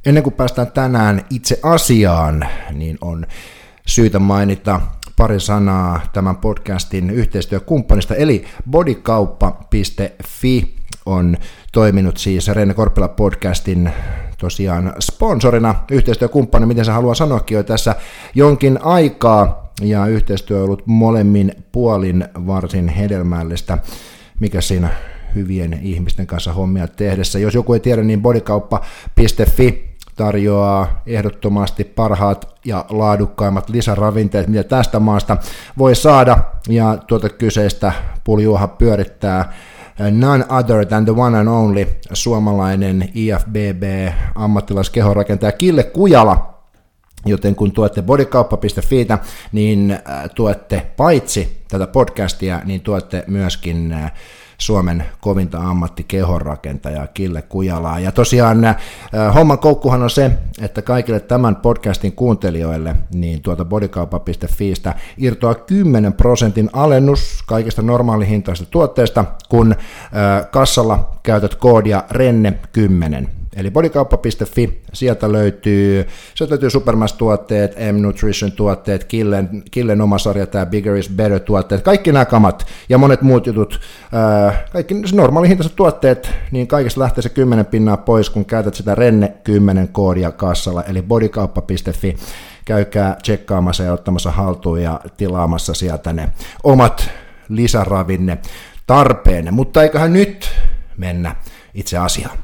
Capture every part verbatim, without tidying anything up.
Ennen kuin päästään tänään itse asiaan, niin on syytä mainita pari sanaa tämän podcastin yhteistyökumppanista, eli bodykauppa piste fi on toiminut siis Renne Korppila podcastin tosiaan sponsorina, yhteistyökumppani, miten se haluaa sanoakin jo tässä jonkin aikaa, ja yhteistyö on ollut molemmin puolin varsin hedelmällistä, mikä siinä hyvien ihmisten kanssa hommia tehdessä. Jos joku ei tiedä, niin bodykauppa piste fi tarjoaa ehdottomasti parhaat ja laadukkaimmat lisäravinteet, mitä tästä maasta voi saada, ja tuota kyseistä puljuahan pyörittää none other than the one and only suomalainen I F B B-ammattilaiskehonrakentaja Kille Kujala, joten kun tuette bodykauppa piste fiitä, niin tuette paitsi tätä podcastia, niin tuette myöskin Suomen kovinta ammattikehonrakentajaa Kille Kujalaa. Ja tosiaan äh, homman koukkuhan on se, että kaikille tämän podcastin kuuntelijoille niin tuota bodykauppa piste fiistä irtoaa kymmenen prosentin alennus kaikista normaalihintaisista tuotteista, kun äh, kassalla käytät koodia renne kymmenen. Eli bodykauppa piste fi, sieltä löytyy, sieltä löytyy Supermass-tuotteet, M-Nutrition-tuotteet, Killen, Killen oma sarja, tämä Bigger is Better-tuotteet, kaikki nämä kamat ja monet muut jutut, ää, kaikki normaalihintaiset tuotteet, niin kaikista lähtee se kymmenen pinnaa pois, kun käytät sitä renne kymmenen koodia kassalla, eli bodykauppa piste fi, käykää tsekkaamassa ja ottamassa haltuun ja tilaamassa sieltä ne omat lisäravinne tarpeenne, mutta eiköhän nyt mennä itse asiaan.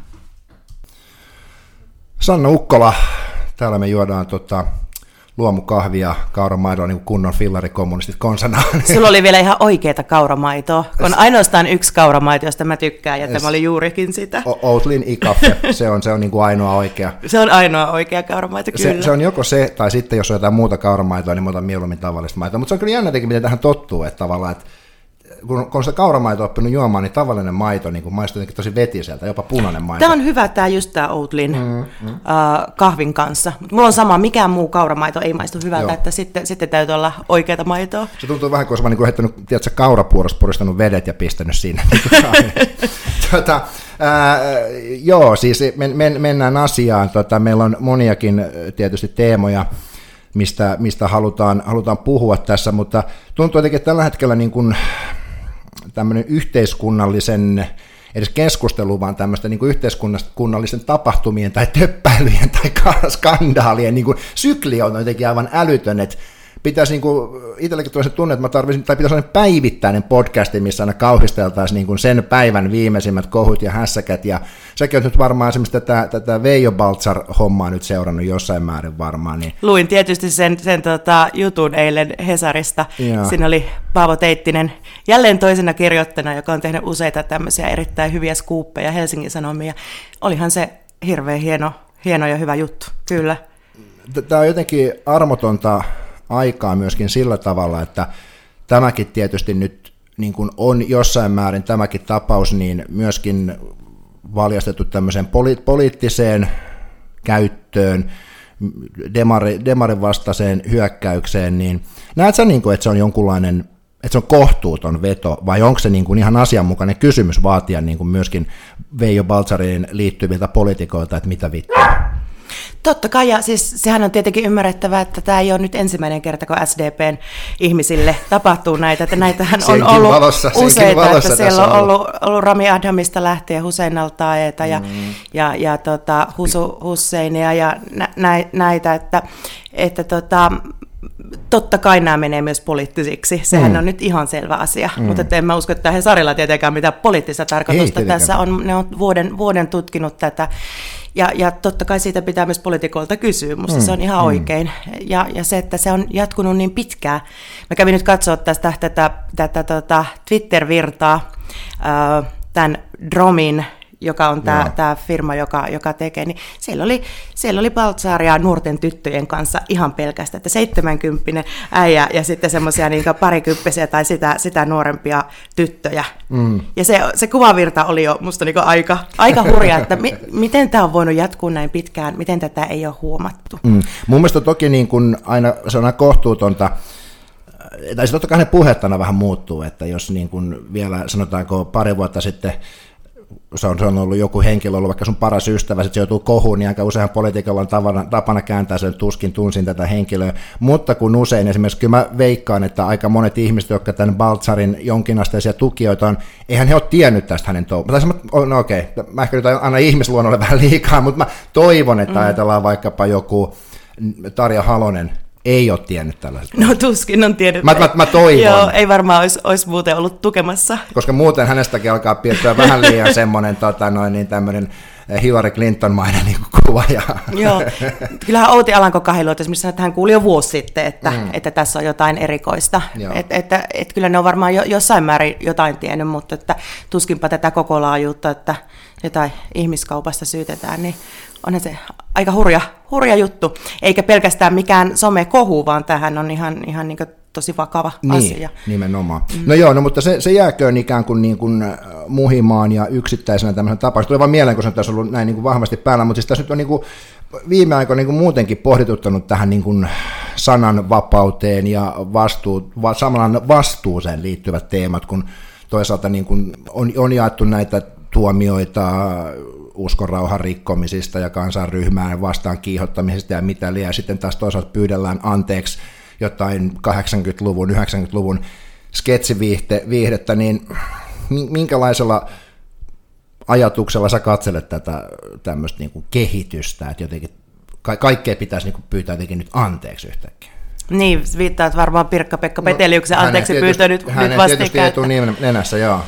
Sanna Ukkola, täällä me juodaan tota, luomukahvia kauramaidolla niin kuin kunnon fillarikommunistit konsanaan. Sulla oli vielä ihan oikeata kauramaitoa, on ainoastaan yksi kauramaito, josta mä tykkään, ja tämä oli juurikin sitä. Oatlyn ikaffe, se on, se on niin kuin ainoa oikea. Se on ainoa oikea kauramaito, kyllä. Se, se on joko se, tai sitten jos on jotain muuta kauramaitoa, niin mä otan mieluummin tavallista maitoa. Mutta se on kyllä jännä jotenkin, miten tähän tottuu, että tavallaan, että kun on sitä kauramaitoa oppinut juomaan, niin tavallinen maito niin maistuu jotenkin tosi vetiseltä, jopa punainen maito. Tämä on hyvä, tämä just tämä Oatlyn mm, mm. Uh, kahvin kanssa. Mutta mulla on sama, mikään muu kauramaito ei maistu hyvältä, Joo. että sitten, sitten täytyy olla oikeata maitoa. Se tuntuu vähän, kun olisi niin heittänyt, tiedätkö, kaurapuurosta puristanut vedet ja pistänyt sinne. tota, ää, joo, siis men, men, mennään asiaan. Tota, meillä on moniakin tietysti teemoja, mistä, mistä halutaan, halutaan puhua tässä, mutta tuntuu jotenkin, että tällä hetkellä niin kuin tämmöinen yhteiskunnallisen, edes keskustelu, vaan tämmöistä niin kuin yhteiskunnallisen tapahtumien tai töppäilyjen tai skandaalien niin kuin sykli on jotenkin aivan älytön, että pitäisi niin kuin, itsellekin tulee se tunne, että mä tarvitsin, tai pitäisi olla päivittäinen podcasti, missä aina kauhisteltaisiin niin kuin sen päivän viimeisimmät kohut ja hässäkät, ja sekin on nyt varmaan esimerkiksi tätä, tätä Veijo Baltzar-hommaa nyt seurannut jossain määrin varmaan. Niin. Luin tietysti sen, sen tota, jutun eilen Hesarista, ja. Siinä oli Paavo Teittinen jälleen toisena kirjoittajana, joka on tehnyt useita tämmöisiä erittäin hyviä skuuppeja Helsingin Sanomia. Olihan se hirveän hieno, hieno ja hyvä juttu, kyllä. Tämä on jotenkin armotonta aikaa myöskin sillä tavalla, että tämäkin tietysti nyt niin kuin on jossain määrin tämäkin tapaus, niin myöskin valjastettu tämmöiseen poli- poliittiseen käyttöön, demari, demarin vastaiseen hyökkäykseen, niin näet sä, niin kuin, että se on jonkunlainen, että se on kohtuuton veto, vai onko se niin kuin ihan asianmukainen kysymys vaatia niin kuin myöskin Veijo Baltzariin liittyviltä poliitikoilta, että mitä vittua? Totta kai, ja siis sehän on tietenkin ymmärrettävää, että tämä ei ole nyt ensimmäinen kerta, kun S D P:n ihmisille tapahtuu näitä, että näitähän on ollut valossa, useita, että siellä on ollut, ollut Rami Adhamista lähtien Hussein al-Taeta ja, mm. ja, ja tota, Husu, Husseinia ja nä, näitä, että, että tota, totta kai nämä menee myös poliittisiksi, sehän mm. on nyt ihan selvä asia, mm. mutta en mä usko, että Hesarilla tietenkään mitään poliittista tarkoitusta tässä on, ne on vuoden, vuoden tutkinut tätä. Ja, ja totta kai siitä pitää myös poliitikoilta kysyä, musta mm, se on ihan mm. oikein. Ja, ja se, että se on jatkunut niin pitkään. Mä kävin nyt katsoa tästä tätä, tätä, tätä Twitter-virtaa, äh, tämän Dromin, joka on tämä, tämä firma, joka, joka tekee, niin siellä oli, siellä oli Baltzaria nuorten tyttöjen kanssa ihan pelkästään, että seitsemänkymppinen äijä ja sitten semmoisia niin parikymppisiä tai sitä, sitä nuorempia tyttöjä. Mm. Ja se, se kuvavirta oli jo musta niin aika, aika hurja, että mi, miten tämä on voinut jatkuu näin pitkään, miten tätä ei ole huomattu. Mm. Mun mielestä toki niin kun aina, se on aina kohtuutonta, tai se totta kai ne puhettana vähän muuttuu, että jos niin kun vielä sanotaanko pari vuotta sitten se on, se on ollut joku henkilö, ollut vaikka sun paras ystävä, sitten se joutuu kohuun, niin aika useinhan politiikalla on tavana, tapana kääntää sen, tuskin tunsin tätä henkilöä, mutta kun usein esimerkiksi kyllä mä veikkaan, että aika monet ihmiset, jotka tämän Baltzarin jonkinasteisia tukijoita on, eihän he ole tiennyt tästä hänen touhusta. No okei, okay, mä ehkä nyt aina ihmisluonnolle vähän liikaa, mutta mä toivon, että mm. ajatellaan vaikkapa joku Tarja Halonen, ei ole tiennyt tällaista. No tuskin on tiennyt. Mä, mä, mä toivon. Joo, ei varmaan olisi, olisi muuten ollut tukemassa. Koska muuten hänestäkin alkaa piirtyä vähän liian semmoinen tota, noin, niin tämmöinen Hillary Clinton-mainen niin kuva. Ja... Joo, kyllähän Outi Alanko-Kahiluoto esimerkiksi sanoi, että hän kuuli jo vuosi sitten, että, mm. että tässä on jotain erikoista. Että, että, että kyllä ne on varmaan jo, jossain määrin jotain tiennyt, mutta että tuskinpa tätä koko laajuutta, että jotain ihmiskaupasta syytetään, niin onhan se aika hurja, hurja juttu. Eikä pelkästään mikään somekohu, vaan tämähän on ihan, ihan niin kuin tosi vakava niin, asia. Nimenomaan. Mm. No joo, no, mutta se, se jääköön ikään kuin, niin kuin muhimaan ja yksittäisenä tämmöisen tapauksena. Tuli vaan mieleen, kun se on tässä ollut näin niin kuin vahvasti päällä, mutta siis tässä nyt on niin kuin viime aikoina niin kuin muutenkin pohdituttanut tähän niin kuin sananvapauteen ja vastuu, va, samaan vastuuseen liittyvät teemat, kun toisaalta niin kuin on, on jaettu näitä tuomioita uskonrauhan rikkomisista ja kansanryhmään vastaan kiihottamisesta ja mitä liian. Sitten taas toisaalta pyydellään anteeksi jotain kahdeksankymmentäluvun, yhdeksänkymmentäluvun sketsiviihdettä, niin minkälaisella ajatuksella sä katselet tätä tämmöistä niin kuin kehitystä, että jotenkin ka- kaikkea pitäisi niin kuin pyytää jotenkin nyt anteeksi yhtäkkiä? Niin, viittaat varmaan Pirkka-Pekka Peteliuksen no, anteeksi pyytö nyt, nyt vastikään. Tietysti etuniminen nenässä, joo.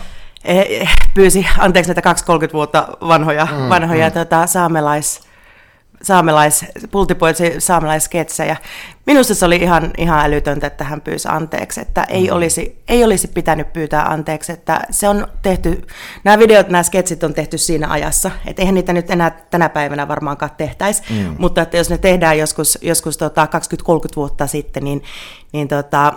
Pyysi anteeksi näitä kaksikymmentä-kolmekymmentä vuotta vanhoja, mm, vanhoja mm. Tota, saamelais, saamelais, pultipoitsi saamelaisketsejä. Minusta se oli ihan, ihan älytöntä, että hän pyysi anteeksi, että mm. ei, olisi, ei olisi pitänyt pyytää anteeksi, että se on tehty, nämä videot, nämä sketsit on tehty siinä ajassa, että eihän niitä nyt enää tänä päivänä varmaankaan tehtäisi, mm. mutta että jos ne tehdään joskus, joskus tota kaksikymmentä kolmekymmentä vuotta sitten, niin, niin tota,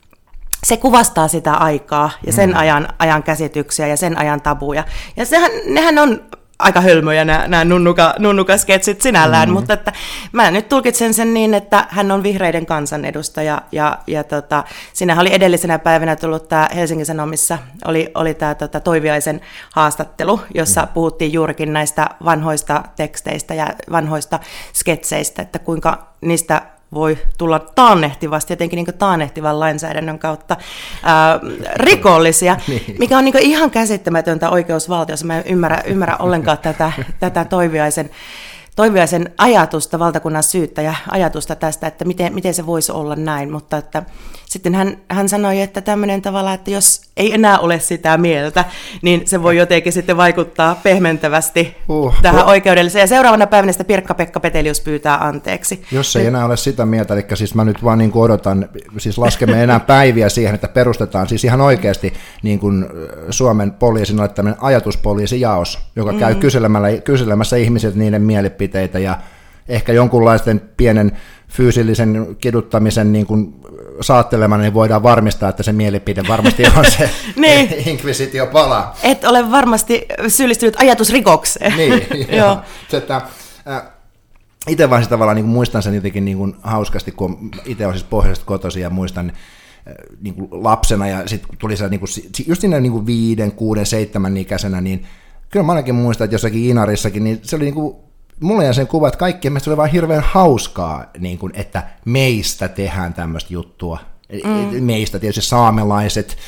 se kuvastaa sitä aikaa ja sen mm. ajan, ajan käsityksiä ja sen ajan tabuja. Ja sehän, nehän on aika hölmöjä nämä, nämä nunnuka, nunnukasketsit sinällään, mm. mutta että mä nyt tulkitsen sen niin, että hän on vihreiden kansanedustaja ja, ja tota, siinähän oli edellisenä päivänä tullut tämä Helsingin Sanomissa, oli, oli tämä tota, Toiviaisen haastattelu, jossa mm. puhuttiin juurikin näistä vanhoista teksteistä ja vanhoista sketseistä, että kuinka niistä voi tulla taannehtivasti, jotenkin niin taannehtivan lainsäädännön kautta ää, rikollisia, niin. Mikä on niin ihan käsittämätöntä oikeusvaltiossa. Mä en ymmärrä, ymmärrä ollenkaan tätä, tätä Toiviaisen, Toiviaisen ajatusta, valtakunnan syyttäjä ajatusta tästä, että miten, miten se voisi olla näin, mutta että sitten hän, hän sanoi, että tämmöinen tavalla, että jos ei enää ole sitä mieltä, niin se voi jotenkin sitten vaikuttaa pehmentävästi uh, tähän uh. oikeudelliseen. Ja seuraavana päivänä sitä Pirkka-Pekka Petelius pyytää anteeksi. Jos ei Nyt... enää ole sitä mieltä, eli siis mä nyt vaan niin kuin odotan, siis laskemme enää päiviä siihen, että perustetaan siis ihan oikeasti niin kuin Suomen poliisin on tämmöinen ajatuspoliisijaos, joka käy mm. kyselemässä ihmisiltä niiden mielipiteitä ja ehkä jonkunlaisten pienen fyysillisen kiduttamisen niin kuin saattelemana, niin voidaan varmistaa, että se mielipide varmasti on se niin. Inkvisitio-pala. Et ole varmasti syyllistynyt ajatusrikokseen. Niin, joo. Että, äh, itse vaan tavallaan niin muistan sen jotenkin niin kuin hauskasti, kun itse olen siis pohjoisesta kotoisin ja muistan äh, niin kuin lapsena ja sitten tuli se niin kuin, just siinä niin kuin viiden, kuuden, seitsemän ikäisenä, niin kyllä mä ainakin muistan, että jossakin Inarissakin, niin se oli niin kuin mulla jäi sen kuva, että kaikkien mielestä oli vaan hirveän hauskaa, niin kuin, että meistä tehdään tämmöistä juttua. Mm. Meistä tietysti saamelaiset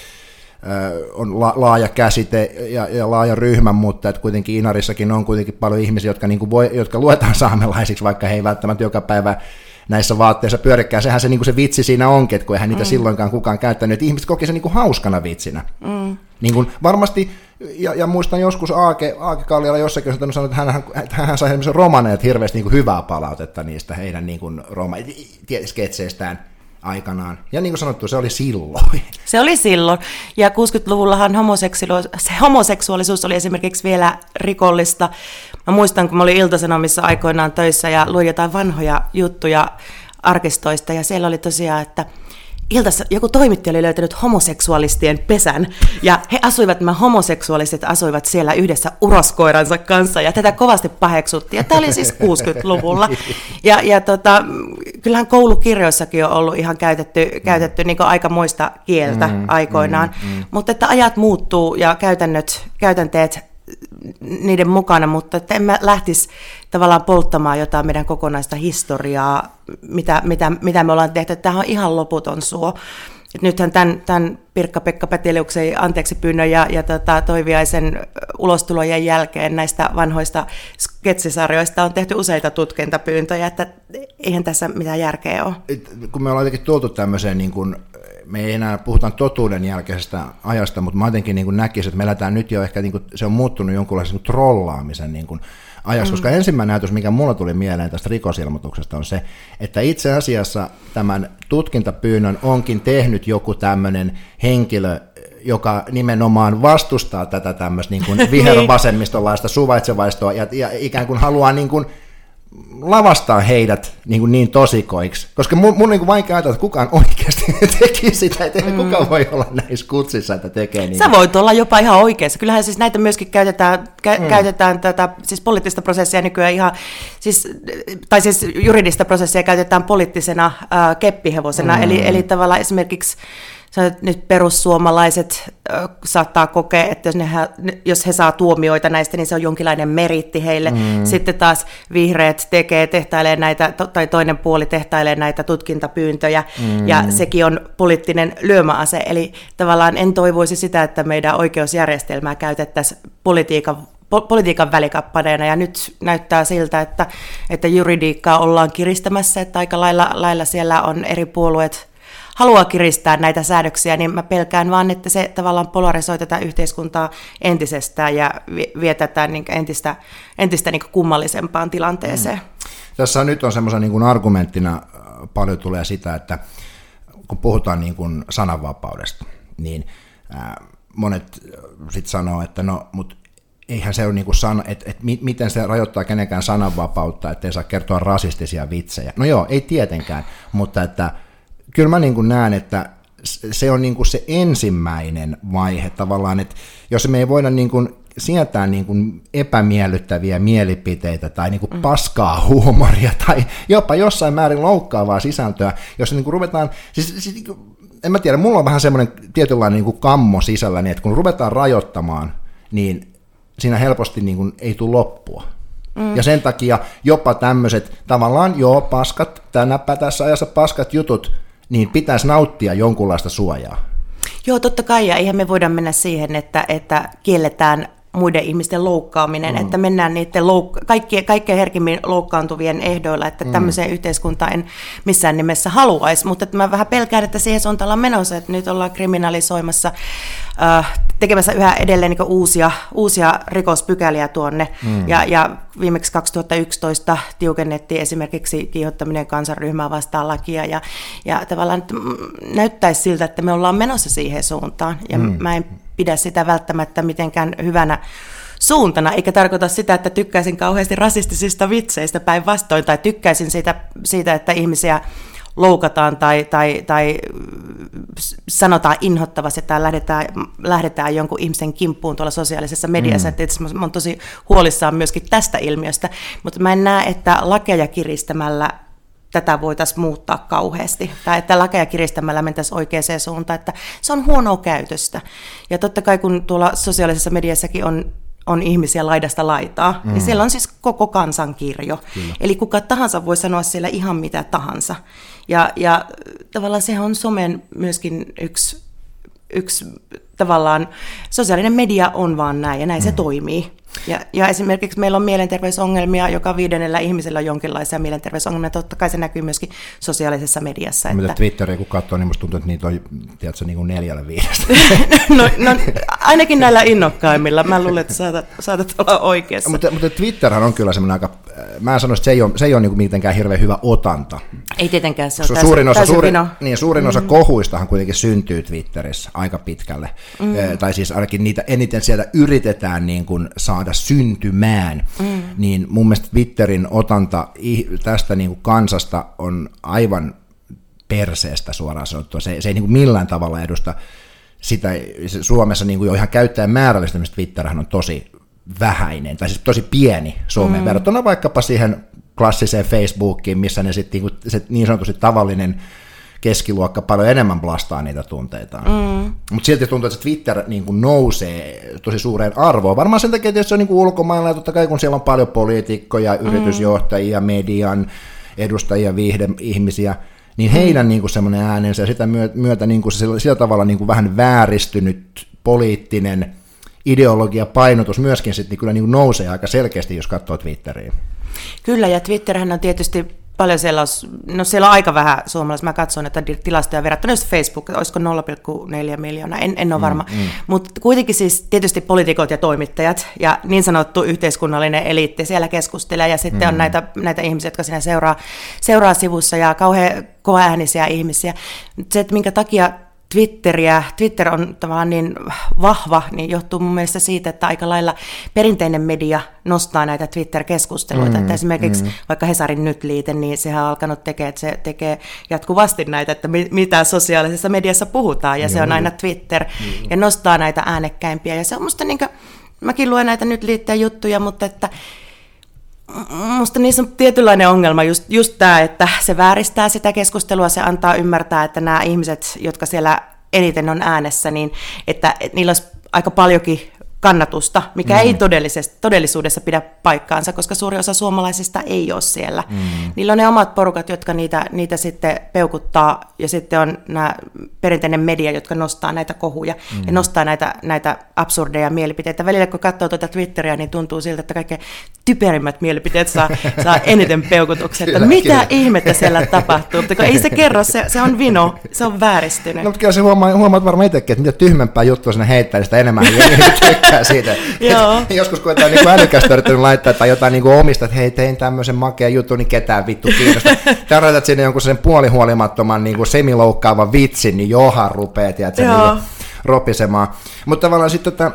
on la- laaja käsite ja, ja laaja ryhmä, mutta että kuitenkin Inarissakin on kuitenkin paljon ihmisiä, jotka, niin kuin voi, jotka luetaan saamelaisiksi, vaikka he ei välttämättä joka päivä näissä vaatteissa pyörikkään. Sehän se, niin kuin se vitsi siinä onkin, että kun eihän niitä mm. silloinkaan kukaan käyttänyt, että ihmiset koki sen niin kuin hauskana vitsinä. Mm. Niin kuin varmasti, ja, ja muistan joskus Aake, Aake Kalliala jossakin on sanonut, että hän, että hän sai semmoisen romaneet hirveästi niin kuin hyvää palautetta niistä heidän niin kuin roma- sketseistään aikanaan. Ja niin kuin sanottu, se oli silloin. Se oli silloin. Ja kuusikymmentäluvullahan homoseksuaalisuus, se homoseksuaalisuus oli esimerkiksi vielä rikollista. Mä muistan, kun mä olin Ilta-Sanomissa aikoinaan töissä ja luin jotain vanhoja juttuja arkistoista. Ja siellä oli tosiaan, että Iltassa joku toimittaja oli löytänyt homoseksuaalistien pesän, ja he asuivat, nämä homoseksuaaliset asuivat siellä yhdessä uroskoiransa kanssa, ja tätä kovasti paheksuttiin, ja tämä oli siis kuusikymmentäluvulla. Ja, ja tota, kyllähän koulukirjoissakin on ollut ihan käytetty, käytetty niin kuin aikamoista kieltä mm, aikoinaan, mm, mm. mutta että ajat muuttuu, ja käytännöt, käytänteet niiden mukana, mutta että en mä lähtisi tavallaan polttamaan jotain meidän kokonaista historiaa, mitä, mitä, mitä me ollaan tehty. Tämä on ihan loputon suo. Et nythän tämän, tämän Pirkka-Pekka Peteliuksen anteeksi pyynnön ja, ja tota, Toiviaisen ulostulojen jälkeen näistä vanhoista sketsisarjoista on tehty useita tutkintapyyntöjä, että eihän tässä mitään järkeä ole. Kun me ollaan jotenkin tuotu tämmöiseen, niin kun, me ei enää puhutaan totuuden jälkeisestä ajasta, mutta mä jotenkin niin näkisin, että me eletään nyt jo ehkä, niin kun, se on muuttunut jonkunlaisen niin trollaamisen niin kun, ajassa, mm. koska ensimmäinen ajatus, mikä mulla tuli mieleen tästä rikosilmoituksesta, on se, että itse asiassa tämän tutkintapyynnön onkin tehnyt joku tämmöinen henkilö, joka nimenomaan vastustaa tätä tämmöistä niin kuin vihervasemmistolaista suvaitsevaistoa ja, ja ikään kuin haluaa niin kuin lavastaa heidät niin, kuin niin tosikoiksi, koska mun, mun niin kuin vaikea ajatella, että kukaan oikeasti teki sitä, että mm. kukaan voi olla näissä kutsissa, että tekee niin. Sä voit olla jopa ihan oikeassa. Kyllähän siis näitä myöskin käytetään, kä- mm. käytetään tätä, siis poliittista prosessia nykyään ihan, siis, tai siis juridista prosessia käytetään poliittisena ää, keppihevosena, mm. eli, eli tavallaan esimerkiksi nyt perussuomalaiset äh, saattaa kokea, että jos, ne, jos he saa tuomioita näistä, niin se on jonkinlainen meritti heille. Mm. Sitten taas vihreät tekee, tehtailee näitä, tai toinen puoli tehtailee näitä tutkintapyyntöjä, mm. ja sekin on poliittinen lyömäase. Eli tavallaan en toivoisi sitä, että meidän oikeusjärjestelmää käytettäisiin politiikan politiikan välikappaneena, ja nyt näyttää siltä, että, että juridiikkaa ollaan kiristämässä, että aika lailla, lailla siellä on eri puolueet haluaa kiristää näitä säädöksiä, niin mä pelkään vaan, että se tavallaan polarisoi tätä yhteiskuntaa entisestään ja vie tätä niin entistä, entistä niin kummallisempaan tilanteeseen. Mm. Tässä nyt on semmoisen niin kuin argumenttina paljon tulee sitä, että kun puhutaan niin kuin sananvapaudesta, niin ää, monet sitten sanoo, että no, mutta eihän se ole niin kuin sana, että, että miten se rajoittaa kenenkään sananvapautta, ettei saa kertoa rasistisia vitsejä. No joo, ei tietenkään, mutta että kyllä mä niin kuin näen, että se on niin kuin se ensimmäinen vaihe tavallaan, että jos me ei voida niin kuin sietää niin kuin epämiellyttäviä mielipiteitä tai niin kuin paskaa huumoria tai jopa jossain määrin loukkaavaa sisältöä, jos niin kuin ruvetaan, siis, siis en mä tiedä, mulla on vähän semmoinen tietynlainen niin kuin kammo sisälläni, että kun ruvetaan rajoittamaan, niin siinä helposti niin kuin ei tule loppua. Mm. Ja sen takia jopa tämmöiset tavallaan joo paskat, tänäpä tässä ajassa paskat jutut, niin pitäisi nauttia jonkunlaista suojaa. Joo, totta kai, ja eihän me voida mennä siihen, että, että kielletään muiden ihmisten loukkaaminen, mm. että mennään niiden louk- kaikkien, kaikkein herkimmin loukkaantuvien ehdoilla, että mm. tämmöiseen yhteiskuntaan en missään nimessä haluaisi, mutta että mä vähän pelkään, että siihen suuntaan ollaan menossa, että nyt ollaan kriminalisoimassa, äh, tekemässä yhä edelleen niin uusia, uusia rikospykäliä tuonne, mm. ja, ja viimeksi kaksituhattayksitoista tiukennettiin esimerkiksi kiihottaminen kansanryhmää vastaan lakia, ja, ja tavallaan näyttäisi siltä, että me ollaan menossa siihen suuntaan, ja mm. mä en pidä sitä välttämättä mitenkään hyvänä suuntana, eikä tarkoita sitä, että tykkäisin kauheasti rasistisista vitseistä päinvastoin, tai tykkäisin siitä, siitä että ihmisiä loukataan tai, tai, tai sanotaan inhottavasti tai lähdetään, lähdetään jonkun ihmisen kimppuun tuolla sosiaalisessa mediassa. Mm. Että mä olen tosi huolissaan myöskin tästä ilmiöstä, mutta mä en näe, että lakeja kiristämällä tätä voitaisiin muuttaa kauheasti, tai että lakeja kiristämällä mentäisiin oikeaan suuntaan, että se on huonoa käytöstä. Ja totta kai kun tuolla sosiaalisessa mediassakin on, on ihmisiä laidasta laitaa, mm. niin siellä on siis koko kansankirjo. Kyllä. Eli kuka tahansa voi sanoa siellä ihan mitä tahansa. Ja, ja tavallaan se on somen myöskin yksi, yksi tavallaan, sosiaalinen media on vaan näin, ja näin mm. se toimii. Ja, ja esimerkiksi meillä on mielenterveysongelmia, joka viidennellä ihmisellä on jonkinlaisia mielenterveysongelmia. Totta kai se näkyy myöskin sosiaalisessa mediassa. Mitä että Twitteriä kun katsoo, niin musta tuntuu, että niitä on tiedätkö, niin kuin neljällä viidestä. no, no, ainakin näillä innokkaimmilla. Mä luulen, että saatat, saatat olla oikeassa. Mutta, mutta Twitterhän on kyllä semmoinen aika, mä en sano, että se ei ole, se ei ole niin kuin mitenkään hirveän hyvä otanta. Ei tietenkään, se on täysin, suurin osa, täysin suurin, vino. Niin, suurin osa mm. kohuistahan kuitenkin syntyy Twitterissä aika pitkälle. Mm. Eh, tai siis ainakin niitä eniten sieltä yritetään niin kuin saada syntymään, mm. niin mun mielestä Twitterin otanta tästä niin kuin kansasta on aivan perseestä suoraan sanottua. Se, se ei niin kuin millään tavalla edusta sitä, Suomessa niin kuin jo ihan käyttäjän määrällistä, mistä Twitterhän on tosi vähäinen, tai siis tosi pieni Suomeen mm. verrattuna vaikkapa siihen klassiseen Facebookiin, missä ne sitten niin, se niin sanotusti tavallinen keskiluokka paljon enemmän blastaa niitä tunteitaan. Mm. Mutta silti tuntuu, että se Twitter niin kuin nousee tosi suureen arvoon. Varmaan sen takia, että se on niin kuin ulkomailla, ja totta kai kun siellä on paljon poliitikkoja, mm. yritysjohtajia, median edustajia, viihde-ihmisiä, niin heidän mm. niin kuin semmoinen äänensä ja sitä myötä niin kuin se sillä tavalla niin kuin vähän vääristynyt poliittinen ideologia, painotus myöskin sitten niin kyllä niin kuin nousee aika selkeästi, jos katsoo Twitteriä. Kyllä, ja Twitterhän on tietysti paljon siellä, no siellä on aika vähän suomalaisia, mä katson näitä tilastoja verrattuna just Facebook, olisiko nolla pilkku neljä miljoonaa, en, en ole varma, mm, mm. mutta kuitenkin siis tietysti poliitikot ja toimittajat ja niin sanottu yhteiskunnallinen eliitti siellä keskustelee, ja sitten mm. on näitä, näitä ihmisiä, jotka siinä seuraa, seuraa sivussa, ja kauhean kovaäänisiä ihmisiä. Se, että minkä takia Twitteriä, Twitter on tavallaan niin vahva, niin johtuu mun mielestä siitä, että aika lailla perinteinen media nostaa näitä Twitter-keskusteluita. Mm, että esimerkiksi mm. vaikka Hesarin Nyt-liite, niin sehän on alkanut tekemään, että se tekee jatkuvasti näitä, että mitä sosiaalisessa mediassa puhutaan, ja mm. se on aina Twitter, mm. ja nostaa näitä äänekkäimpiä. Ja se on musta niin kuin, mäkin luen näitä Nyt-liitteen juttuja, mutta että musta niissä on tietynlainen ongelma, just, just tämä, että se vääristää sitä keskustelua, se antaa ymmärtää, että nämä ihmiset, jotka siellä eniten on äänessä, niin että, että niillä olisi aika paljonkin kannatusta, mikä mm. ei todellisuudessa pidä paikkaansa, koska suuri osa suomalaisista ei ole siellä. Mm. Niillä on ne omat porukat, jotka niitä, niitä sitten peukuttaa, ja sitten on nämä perinteinen media, jotka nostaa näitä kohuja mm. ja nostaa näitä, näitä absurdeja mielipiteitä. Välillä kun katsoo tuota Twitteriä, niin tuntuu siltä, että kaikkein typerimmät mielipiteet saa, saa eniten peukutuksen. Kyllä, mitä kyllä. ihmettä siellä tapahtuu? Mutta ei se kerro, se, se on vino, se on vääristynyt. No, mutta kyllä se huomaa, huomaat varmaan itsekin, että mitä tyhmempää juttua sinne heittää, niin sitä enemmän siitä. Joskus kun jotain niin älykästä yrittänyt laittaa tai jotain niin omista, että hei, tein tämmöisen makea jutun, niin ketään vittu kiinnostaa. Tämä laitat sinne jonkun sen puolihuolimattoman niin semiloukkaavan vitsin, niin johan rupeat ja niin ropisemaan. Mutta tavallaan sitten tota,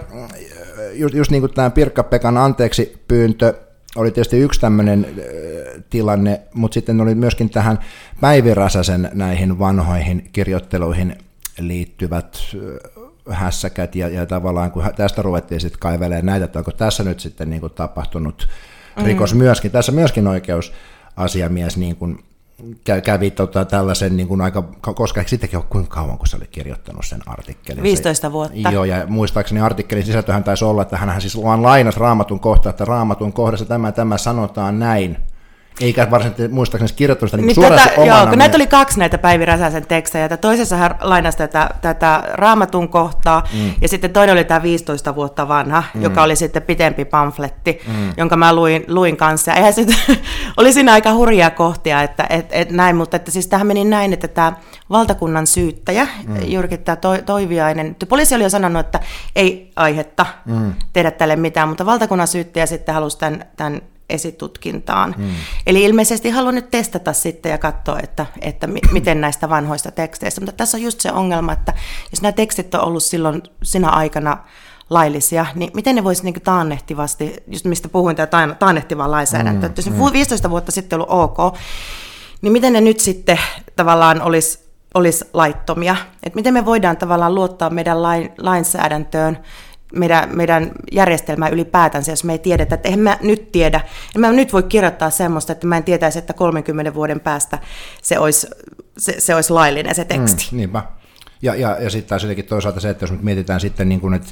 just, just niin kuin tämä Pirkka-Pekan anteeksi pyyntö oli tietysti yksi tämmöinen äh, tilanne, mutta sitten oli myöskin tähän Päivi Räsäsen näihin vanhoihin kirjoitteluihin liittyvät äh, hässäkät, ja, ja tavallaan kun tästä ruvettiin sitten kaivelemaan näitä, että onko tässä nyt sitten niin kuin tapahtunut rikos mm. myöskin. Tässä myöskin oikeusasiamies niin kuin kävi tota tällaisen niin kuin aika, koska eikö sittenkin ole kuinka kauan, kun se oli kirjoittanut sen artikkelin. viisitoista vuotta. Joo, ja muistaakseni artikkelin sisältöhän taisi olla, että hänhän siis vaan lainasi Raamatun kohtaa, että Raamatun kohdassa tämä tämä sanotaan näin. Eikä varsinaisesti muistaakseni kirjoittanut sitä niin niin suoraan tätä, omana. Joo, kun näitä oli kaksi näitä Päivi Räsäsen tekstejä, että toisessa hän lainasi tätä, tätä Raamatun kohtaa, mm. ja sitten toinen oli tämä viisitoista vuotta vanha, mm. joka oli sitten pitempi pamfletti, mm. jonka mä luin, luin kanssa. Ja eihän se, oli siinä aika hurjia kohtia, että et, et näin, mutta että siis tähän meni näin, että tämä valtakunnan syyttäjä, mm. juurikin tämä to, Toiviainen, poliisi oli jo sanonut, että ei aihetta mm. tehdä tälle mitään, mutta valtakunnan syyttäjä sitten halusi tämän, tämän esitutkintaan. Hmm. Eli ilmeisesti haluan nyt testata sitten ja katsoa, että, että mi- miten näistä vanhoista teksteistä. Mutta tässä on just se ongelma, että jos nämä tekstit on ollut silloin sinä aikana laillisia, niin miten ne voisi niin kuin taannehtivasti, just mistä puhuin, tämä taannehtivaa lainsäädäntöä, hmm. että jos ne viisitoista vuotta sitten ollut ok, niin miten ne nyt sitten tavallaan olisi olisi laittomia? Että miten me voidaan tavallaan luottaa meidän lain, lainsäädäntöön, meidän, meidän järjestelmää ylipäätänsä, jos me ei tiedetä, että en mä nyt tiedä, en mä nyt voi kirjoittaa semmoista, että mä en tietäisi, että kolmenkymmenen vuoden päästä se olisi, se, se olisi laillinen se teksti. Mm, niinpä. Ja, ja, ja sitten taas jotenkin toisaalta se, että jos nyt mietitään sitten niin kuin, että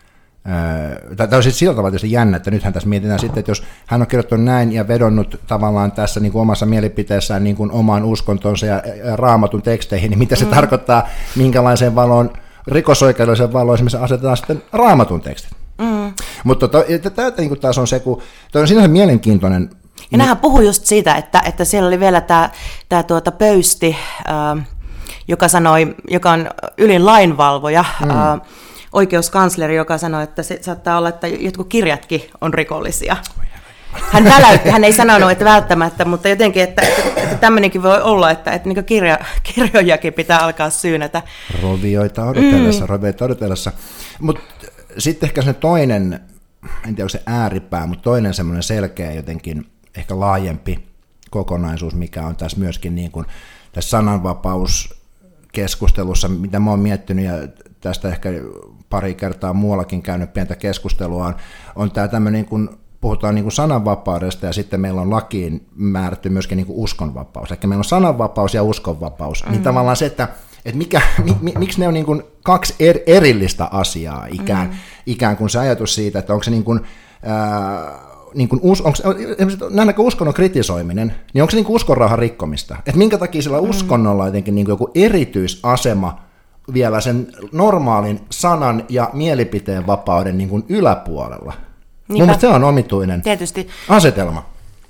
tämä on sitten sillä tavalla tietysti jännä, että nythän tässä mietitään sitten, että jos hän on kirjoittanut näin ja vedonnut tavallaan tässä niin kuin omassa mielipiteessään niin kuin omaan uskontonsa ja, ja Raamatun teksteihin, niin mitä se mm. tarkoittaa, minkälaiseen valoon, rikosoikeudelliseen valoon esimerkiksi asetetaan sitten Raamatun tekstit. Mm. Mutta to, tämä niin taas on se, kun toi on sinänsä mielenkiintoinen. Ja nämähän puhui just siitä, että, että siellä oli vielä tämä, tämä tuota Pöysti, äh, joka sanoi, joka on ylin lainvalvoja, mm. äh, oikeuskansleri, joka sanoi, että se saattaa olla, että jotkut kirjatkin on rikollisia. Hän väläytti, hän ei sanonut, että välttämättä, mutta jotenkin, että, että, että tämmöinenkin voi olla, että, että niin kirja, kirjojakin pitää alkaa syynätä. Rovioita odotellessa, mm. rovioita odotellessa. Mutta sitten ehkä se toinen, en tiedä onko se ääripää, mutta toinen semmoinen selkeä jotenkin ehkä laajempi kokonaisuus, mikä on tässä myöskin niin kuin tässä sananvapauskeskustelussa, mitä mä oon miettinyt ja tästä ehkä pari kertaa muuallakin käynyt pientä keskustelua, on, on tämä tämmöinen niin kuin puhutaan niin kuin sananvapaudesta ja sitten meillä on lakiin määrätty myöskin niin kuin uskonvapaus. Eli meillä on sananvapaus ja uskonvapaus. Mm. Niin tavallaan se, että, että mikä, mi, mi, miksi ne on niin kuin kaksi er, erillistä asiaa ikään, mm. ikään kuin se ajatus siitä, että onko se niin kuin, ää, niin kuin us, onko, nähdäänkö uskonnon kritisoiminen, niin onko se niin kuin uskonrauhan rikkomista? Että minkä takia sillä uskonnolla on jotenkin niin kuin joku erityisasema vielä sen normaalin sanan ja mielipiteen vapauden niin kuin yläpuolella? Niinpä. Mun mielestä se on omituinen Tietysti. asetelma.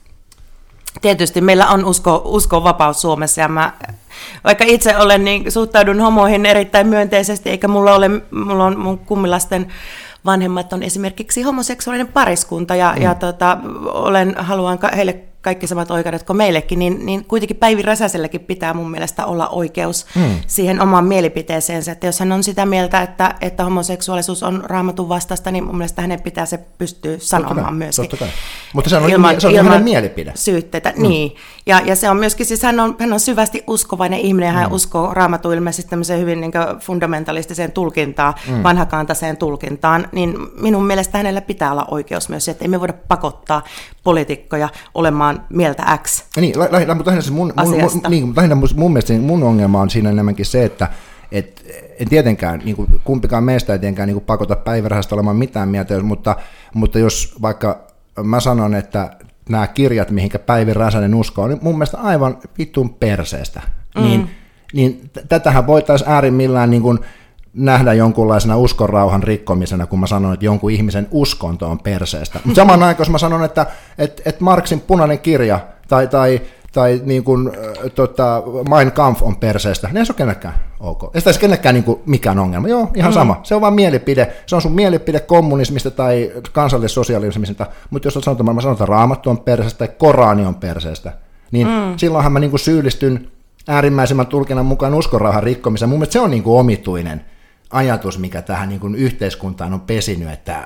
Tietysti meillä on usko, uskon vapaus Suomessa, ja mä, vaikka itse olen, niin suhtaudun homoihin erittäin myönteisesti, eikä mulla ole, mulla on mun kummilasten vanhemmat on esimerkiksi homoseksuaalinen pariskunta, ja, mm. ja tota, olen, haluan heille kaikki samat oikeudet kuin meillekin, niin, niin kuitenkin Päivi Räsäselläkin pitää mun mielestä olla oikeus mm. siihen omaan mielipiteeseensä, että jos hän on sitä mieltä, että, että homoseksuaalisuus on Raamatun vastaista, niin mun mielestä hänen pitää se pystyä sanomaan kai, myöskin. Mutta se on, ilman, se on ilman hänen mielipide. Syytteitä, mm. niin. Ja, ja se on myöskin, siis hän on, hän on syvästi uskovainen ihminen, ja hän mm. uskoo Raamatun ilmeisesti tämmöiseen hyvin niin kuin fundamentalistiseen tulkintaan, mm. vanhakantaiseen tulkintaan, niin minun mielestä hänellä pitää olla oikeus myös, että ei me voida pakottaa poliitikkoja olemaan mieltä X niin, lähinnä, mutta lähinnä, se mun, mun, mun, niin, lähinnä mun mielestä mun ongelma on siinä enemmänkin se, että et, en tietenkään, niin kuin, kumpikaan meistä ei tietenkään niin kuin pakota Päivi Räsästä olemaan mitään mieltä, mutta, mutta jos vaikka mä sanon, että nämä kirjat, mihinkä Päivi Räsänen uskoo, niin mun mielestä aivan vittuun perseestä, mm. niin, niin t- tätähän voitaisiin äärimmillään niin kuin nähdä jonkunlaisena uskonrauhan rikkomisena, kun mä sanon, että jonkun ihmisen uskonto on perseestä. Mutta samaan aikaan, jos mä sanon, että et, et Marxin punainen kirja tai, tai, tai niin kuin, äh, tota, Mein Kampf on perseestä, niin ei se ole kenellekään ok. Ei sitä kenellekään niin kuin mikään ongelma. Joo, ihan mm. sama. Se on vaan mielipide. Se on sun mielipide kommunismista tai kansallissosialismista. Mutta jos sanotaan, että mä sanon, että Raamattu on perseestä tai Korani on perseestä, niin mm. silloinhan mä niin kuin syyllistyn äärimmäisemmän tulkinnan mukaan uskonrauhan rikkomiseen. Mun mielestä se on niin kuin omituinen ajatus, mikä tähän niin kuin yhteiskuntaan on pesinyt, että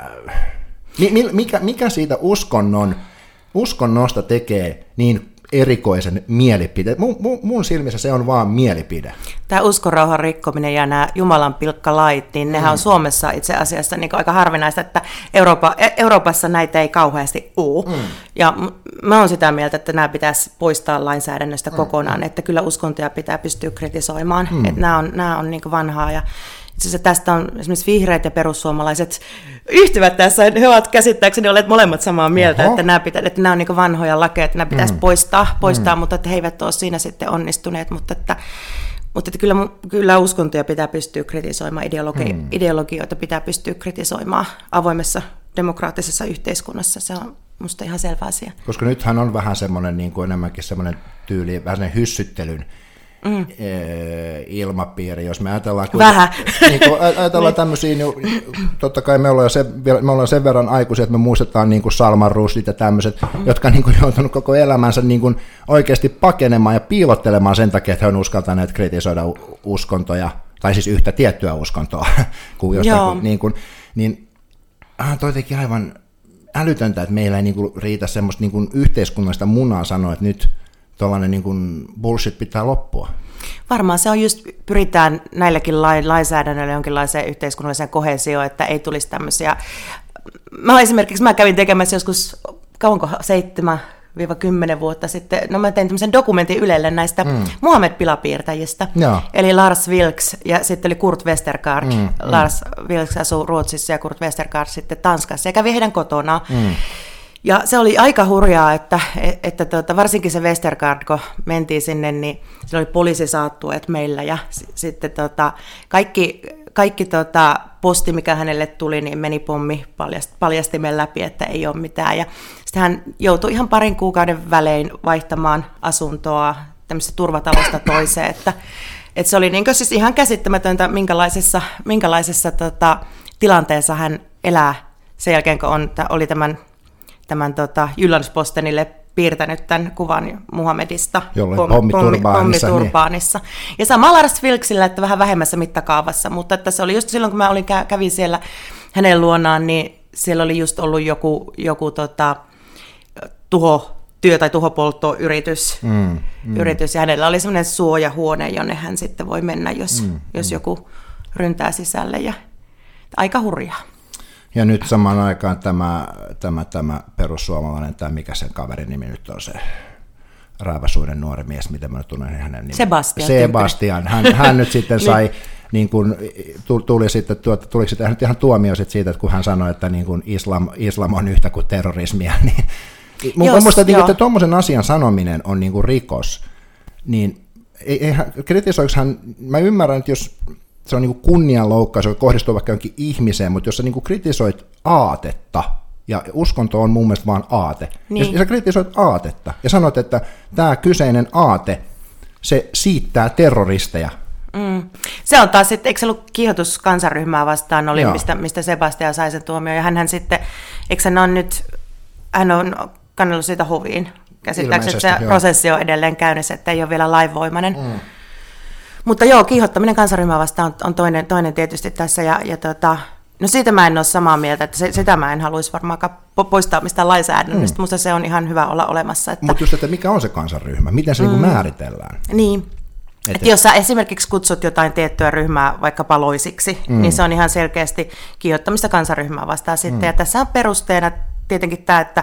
mikä, mikä siitä uskonnon, uskonnosta tekee niin erikoisen mielipide. Mun, mun, mun silmissä se on vaan mielipide. Tämä uskonrauhan rikkominen ja nämä Jumalan pilkkalait, niin nehän mm. on Suomessa itse asiassa niin aika harvinaista, että Euroopa, Euroopassa näitä ei kauheasti ole. Mm. Ja mä oon sitä mieltä, että nämä pitäisi poistaa lainsäädännöstä mm. kokonaan, että kyllä uskontoja pitää pystyä kritisoimaan. Mm. Että nämä on, nämä on niin vanhaa ja itse asiassa tästä on esimerkiksi vihreät ja perussuomalaiset yhtyvät tässä. He ovat käsittääkseni olleet molemmat samaa mieltä, Oho. että nämä, pitää, että nämä on niin vanhoja lakeja, että nämä pitäisi mm. poistaa, poistaa mm. mutta että he eivät ole siinä sitten onnistuneet. Mutta, että, mutta että kyllä, kyllä uskontoja pitää pystyä kritisoimaan, ideologi- mm. ideologioita pitää pystyä kritisoimaan avoimessa demokraattisessa yhteiskunnassa. Se on musta ihan selvä asia. Koska nythän on vähän semmoinen niin kuin enemmänkin semmoinen tyyli, vähän semmoinen hyssyttelyn Mm. ilmapiiri, jos me ajatellaan, kun, Vähän. Niin kun ajatellaan tämmöisiä, niin totta kai me ollaan, sen, me ollaan sen verran aikuisia, että me muistetaan niin kuin Salman Rushdyt ja tämmöiset, mm. jotka niin kuin joutunut koko elämänsä niin kuin oikeasti pakenemaan ja piilottelemaan sen takia, että he on uskaltaneet kritisoida uskontoja, tai siis yhtä tiettyä uskontoa, kuin jostain, niin, kuin, niin ah, toi teki aivan älytöntä, että meillä ei niin kuin riitä semmoista niin kuin yhteiskunnallista munaa sanoa, että nyt tuollainen niin kuin bullshit pitää loppua. Varmaan se on just, pyritään näilläkin lainsäädännöillä jonkinlaiseen yhteiskunnalliseen koheesioon, että ei tulisi tämmöisiä. Mä esimerkiksi, mä kävin tekemässä joskus, kauanko seitsemän kymmenen vuotta sitten, no mä tein tämmöisen dokumentin Ylelle näistä mm. Muhammed-pilapiirtäjistä, Joo. eli Lars Vilks ja sitten oli Kurt Westergaard. Mm, Lars mm. Vilks asui Ruotsissa ja Kurt Westergaard sitten Tanskassa ja kävi heidän kotonaan. Mm. Ja se oli aika hurjaa, että, että tuota, varsinkin se Westergaard, kun mentiin sinne, niin siellä oli poliisisaattueet meillä ja s- sitten tota, kaikki, kaikki tota, posti, mikä hänelle tuli, niin meni pommi paljast, paljastimen läpi, että ei ole mitään. Ja sitten hän joutui ihan parin kuukauden välein vaihtamaan asuntoa tämmöisestä turvatalosta toiseen, että, että se oli niin kuin siis ihan käsittämätöntä, minkälaisessa, minkälaisessa tota, tilanteessa hän elää sen jälkeen, kun on, oli tämän tämän tota, Jyllandspostenille piirtänyt tämän kuvan Muhammedista pommiturbaanissa. pommiturbaanissa. Niin. Ja sama Lars Vilksillä, että vähän vähemmässä mittakaavassa, mutta että se oli just silloin, kun mä olin, kävin siellä hänen luonaan, niin siellä oli just ollut joku, joku tota, tuho, työ- tai tuhopolttoyritys, mm, mm. yritys, ja hänellä oli semmoinen suojahuone, jonne hän sitten voi mennä, jos, mm, jos mm. joku ryntää sisälle. Ja aika hurjaa. Ja nyt samaan aikaan tämä, tämä, tämä perussuomalainen, tämä mikä sen kaverin nimi nyt on se raivasuuden nuori mies, miten mä nyt tunnen hänen nimen. Sebastian. Sebastian. Hän, hän nyt sitten sai, niin kuin, tuli sitten, tuliko sitten nyt ihan tuomio sitten siitä, että kun hän sanoi, että niin kuin islam, islam on yhtä kuin terrorismia, niin mun mielestä, että tuommoisen asian sanominen on niin kuin rikos, niin ei, ei, kritisoiko hän, mä ymmärrän, että jos se on niin kuin kunnianloukkaus, joka kohdistuu vaikka jonkin ihmiseen, mutta jos sä niin kuin kritisoit aatetta, ja uskonto on mun mielestä vaan aate, niin. ja sä kritisoit aatetta, ja sanot, että tämä kyseinen aate, se siittää terroristeja. Mm. Se on taas sitten, eikö se ollut kiihotus kansanryhmää vastaan, oli, mistä, mistä Sebastian sai sen tuomioon, ja hänhän sitten, eikö hän on nyt, hän on kannellut siitä hoviin, käsittääkseni se joo. prosessi on edelleen käynnissä, että ei ole vielä lainvoimainen. Mm. Mutta joo, kiihottaminen kansanryhmää vastaan on, on toinen, toinen tietysti tässä, ja, ja tota, no siitä mä en ole samaa mieltä, että se, sitä mä en haluaisi varmaankaan poistaa mistään lainsäädännöstä, mm. musta se on ihan hyvä olla olemassa. Että... Mutta just, että mikä on se kansanryhmä, miten se mm. niin kuin määritellään? Niin, että et jos sä esimerkiksi kutsut jotain tiettyä ryhmää vaikka paloisiksi, mm. niin se on ihan selkeästi kiihottamista kansanryhmää vastaan sitten, mm. ja tässä on perusteena tietenkin tämä, että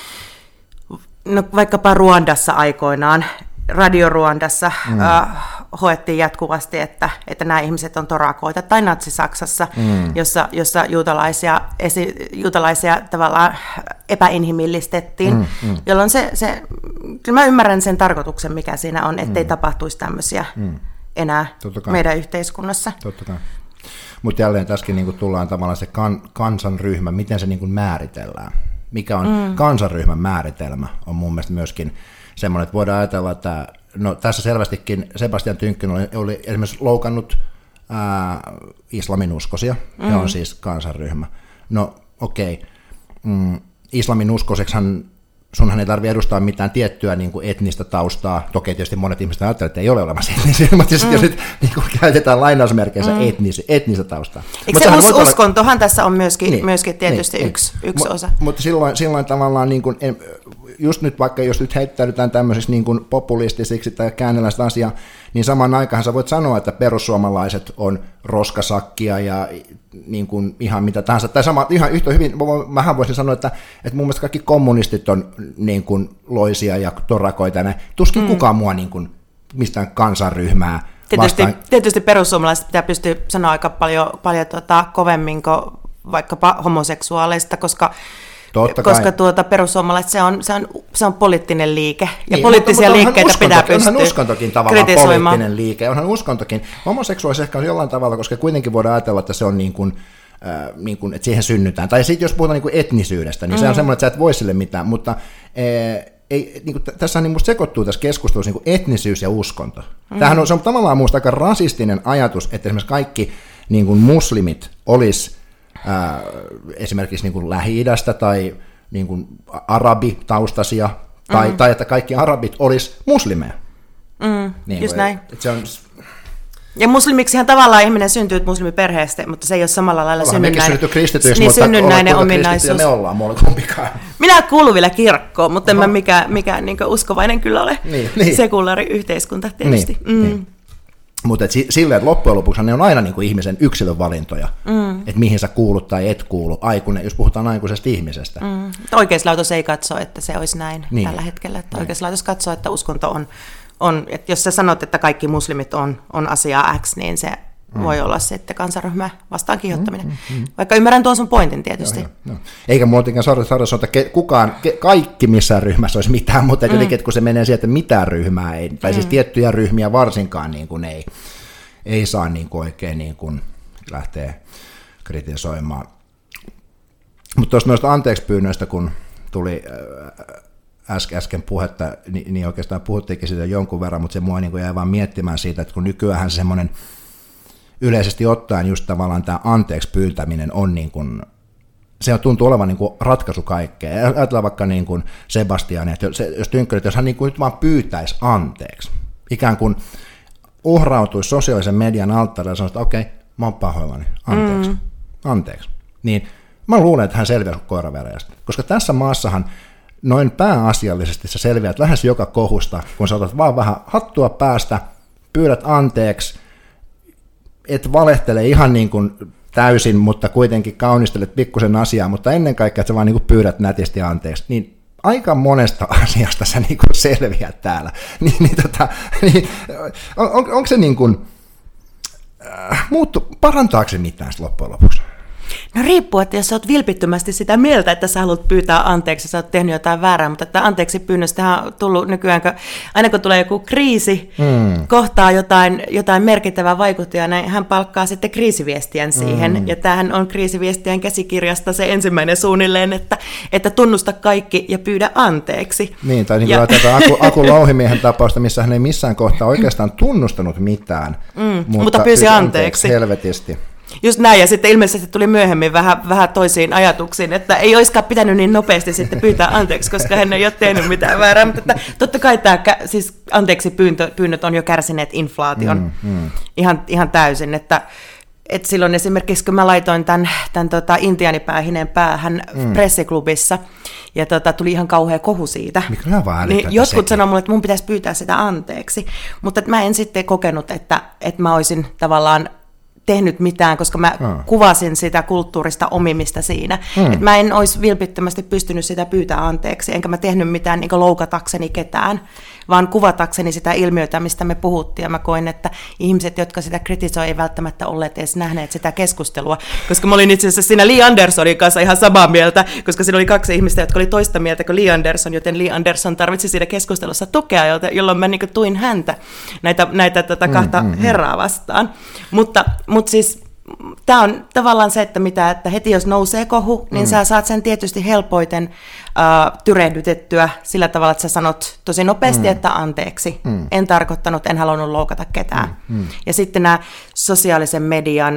no, vaikkapa Ruandassa aikoinaan, Radio Ruandassa mm. äh, hoettiin jatkuvasti, että, että nämä ihmiset on torakoita, tai Natsi-Saksassa, mm. jossa, jossa juutalaisia, esi, juutalaisia tavallaan epäinhimillistettiin, mm. Mm. jolloin se, se, kyllä mä ymmärrän sen tarkoituksen, mikä siinä on, ettei mm. tapahtuisi tämmöisiä mm. enää meidän yhteiskunnassa. Totta kai. Mutta jälleen tässäkin niin tullaan tavallaan se kan, kansanryhmä, miten se niin esimerkiksi mikä on mm. kansanryhmän määritelmä, on mun mielestä myöskin semmoinen, että voidaan ajatella, että no, tässä selvästikin Sebastian Tynkkynen oli, oli esimerkiksi loukannut ää, islaminuskoisia, mm. ja on siis kansanryhmä. No okei, okay. mm, islaminuskoiseksihan sunhan ei tarvitse edustaa mitään tiettyä niin kuin etnistä taustaa. Toki tietysti monet ihmiset ajattelevat, että ei ole olemassa etnisiä, mutta mm. jos nyt niin kuin käytetään lainausmerkeissä mm. etnisi, etnistä taustaa. Eikö se us- uskontohan tässä on myöskin, niin, myöskin tietysti niin, yksi, niin. yksi osa? Mutta silloin, silloin tavallaan, niin kuin, just nyt vaikka jos nyt heittäydytään tämmöisiksi niin kuin populistisiksi tai käännellään sitä asiaa, niin samaan aikaan sä voit sanoa, että perussuomalaiset on roskasakkia ja niin kuin ihan mitä tahansa. Tai sama, ihan yhtä hyvin, mähän voisin sanoa, että, että mun mielestä kaikki kommunistit on niin kuin loisia ja torakoita. Ja tuskin mm. kukaan mua niin kuin mistään kansanryhmää tietysti, vastaan. Tietysti perussuomalaiset pitää pystyä sanoa aika paljon, paljon tuota, kovemmin kuin vaikkapa homoseksuaaleista, koska Totta koska tuota, perussuomalaiset, se on, se, on, se on poliittinen liike, ja niin, poliittisia mutta, mutta liikkeitä pitää pystyä onhan uskontokin tavallaan poliittinen liike, onhan uskontokin. Homoseksuaalisuus ehkä on jollain tavalla, koska kuitenkin voidaan ajatella, että se on niin kuin, äh, niin kuin että siihen synnytään. Tai sitten jos puhutaan niin kuin etnisyydestä, niin mm. se on semmoinen, että sä et voi sille mitään, mutta äh, ei, niin kuin, tässä niin kuin sekoittuu tässä keskustelussa niin kuin etnisyys ja uskonto. Mm. Tämähän on, se on tavallaan minusta aika rasistinen ajatus, että esimerkiksi kaikki niin kuin muslimit olisi Ää, esimerkiksi niin kuin Lähi-idästä tai niin kuin arabitaustaisia, tai, mm. tai että kaikki arabit olisi muslimeja. Mm, niin just kuin, näin. Et se on... Ja muslimiksihan tavallaan ihminen syntyy muslimiperheestä, mutta se ei ole samalla lailla synnynnäinen, niin synnynnäinen ominaisuus. Me ollaan, mulla kumpikaan. Minä kuulun vielä kirkkoon, mutta en mä mikään, mikään niin uskovainen kyllä ole. Niin, niin. Sekulaari yhteiskunta tietysti. Niin, mm. niin. Mutta silleen, että loppujen lopuksi ne on aina niin kuin ihmisen yksilövalintoja, mm. että mihin sä kuulut tai et kuulu, aikuinen, jos puhutaan aikuisesta ihmisestä. Mm. Oikeuslaitos ei katso, että se olisi näin niin. tällä hetkellä. Että oikeuslaitos katsoo, että uskonto on, on että jos sä sanot, että kaikki muslimit on, on asiaa X, niin se mm. voi olla sitten kansanryhmä vastaan kiihottaminen. Mm, mm. Vaikka ymmärrän tuon sun pointin tietysti. Joo, joo, joo. Eikä muutenkaan sarjassa sanoa, että kukaan, kaikki missään ryhmässä olisi mitään, mutta mm. jotenkin, kun se menee siihen, että mitään ryhmää ei, tai mm. siis tiettyjä ryhmiä varsinkaan niin kuin ei, ei saa niin kuin oikein niin kuin lähteä kritisoimaan. Mutta tuosta noista anteeksi pyynnöistä, kun tuli äsken, äsken puhetta, niin, niin oikeastaan puhuttiinkin siitä jonkun verran, mutta se mua niin kuin jäi vaan miettimään siitä, että kun nykyään se semmoinen yleisesti ottaen just tavallaan tämä anteeksi pyytäminen on niin kuin, se tuntuu olevan niin kuin ratkaisu kaikkeen. Ajatellaan vaikka niin kuin Sebastian, että jos Tynkkynen, jos hän niin kuin nyt vaan pyytäisi anteeksi, ikään kuin uhrautuisi sosiaalisen median alttarille ja sanoisi, että okei, okay, mä oon pahoillani, anteeksi, mm. anteeksi. Niin mä luulen, että hän selviää koiraveräjästä, koska tässä maassahan noin pääasiallisesti sä selviät lähes joka kohusta, kun sä otat vaan vähän hattua päästä, pyydät anteeksi, et valehtele ihan niin kuin täysin, mutta kuitenkin kaunistelet pikkusen asiaa, mutta ennen kaikkea, että sä vaan niin kuin pyydät nätisti anteeksi, niin aika monesta asiasta sä niin kuin selviät täällä. Niin, niin, tota, niin, on, on, onko se niin kuin, äh, muuttu, parantaako se mitään loppujen lopuksi? No riippuu, että jos sä oot vilpittömästi sitä mieltä, että sä haluat pyytää anteeksi, sä oot tehnyt jotain väärää, mutta että anteeksi pyynnöstä on tullut nykyään, aina kun tulee joku kriisi, mm. kohtaa jotain, jotain merkittävää vaikuttajaa, niin hän palkkaa sitten kriisiviestien siihen, mm. ja tämähän on kriisiviestien käsikirjasta se ensimmäinen suunnilleen, että, että tunnusta kaikki ja pyydä anteeksi. Niin, tai niin kuin ja... tätä Aku, Aku Louhimiehen tapausta, missä hän ei missään kohtaa oikeastaan tunnustanut mitään, mm. mutta, mutta pyysi anteeksi. Helvetisti. Just näin, ja sitten ilmeisesti tuli myöhemmin vähän, vähän toisiin ajatuksiin, että ei olisikaan pitänyt niin nopeasti sitten pyytää anteeksi, koska hän ei ole tehnyt mitään väärää, mutta että totta kai tämä, siis anteeksi pyyntö, pyynnöt on jo kärsineet inflaation mm, mm. Ihan, ihan täysin, että et silloin esimerkiksi kun mä laitoin tämän, tämän tota, intiaanipäähineen päähän mm. pressiklubissa, ja tota, tuli ihan kauhea kohu siitä. Niin jotkut sanoivat mulle, että mun pitäisi pyytää sitä anteeksi, mutta mä en sitten kokenut, että, että mä olisin tavallaan tehnyt mitään, koska mä hmm. kuvasin sitä kulttuurista omimista siinä. Hmm. Et mä en olisi vilpittömästi pystynyt sitä pyytää anteeksi, enkä mä tehnyt mitään niin loukatakseni ketään, vaan kuvatakseni sitä ilmiötä, mistä me puhuttiin. Ja mä koin, että ihmiset, jotka sitä kritisoi, ei välttämättä olleet edes nähneet sitä keskustelua, koska mä olin itse asiassa siinä Lee Andersonin kanssa ihan samaa mieltä, koska siinä oli kaksi ihmistä, jotka oli toista mieltä kuin Lee Anderson, joten Lee Anderson tarvitsi siinä keskustelussa tukea, jolloin mä niin kuin tuin häntä näitä, näitä tätä kahta mm, mm, herraa vastaan. Mutta, mutta siis tämä on tavallaan se, että, mitä, että heti jos nousee kohu, niin mm. sä saat sen tietysti helpoiten uh, tyrehdytettyä sillä tavalla, että sä sanot tosi nopeasti, mm. että anteeksi. Mm. En tarkoittanut, en halunnut loukata ketään. Mm. Mm. Ja sitten nämä sosiaalisen median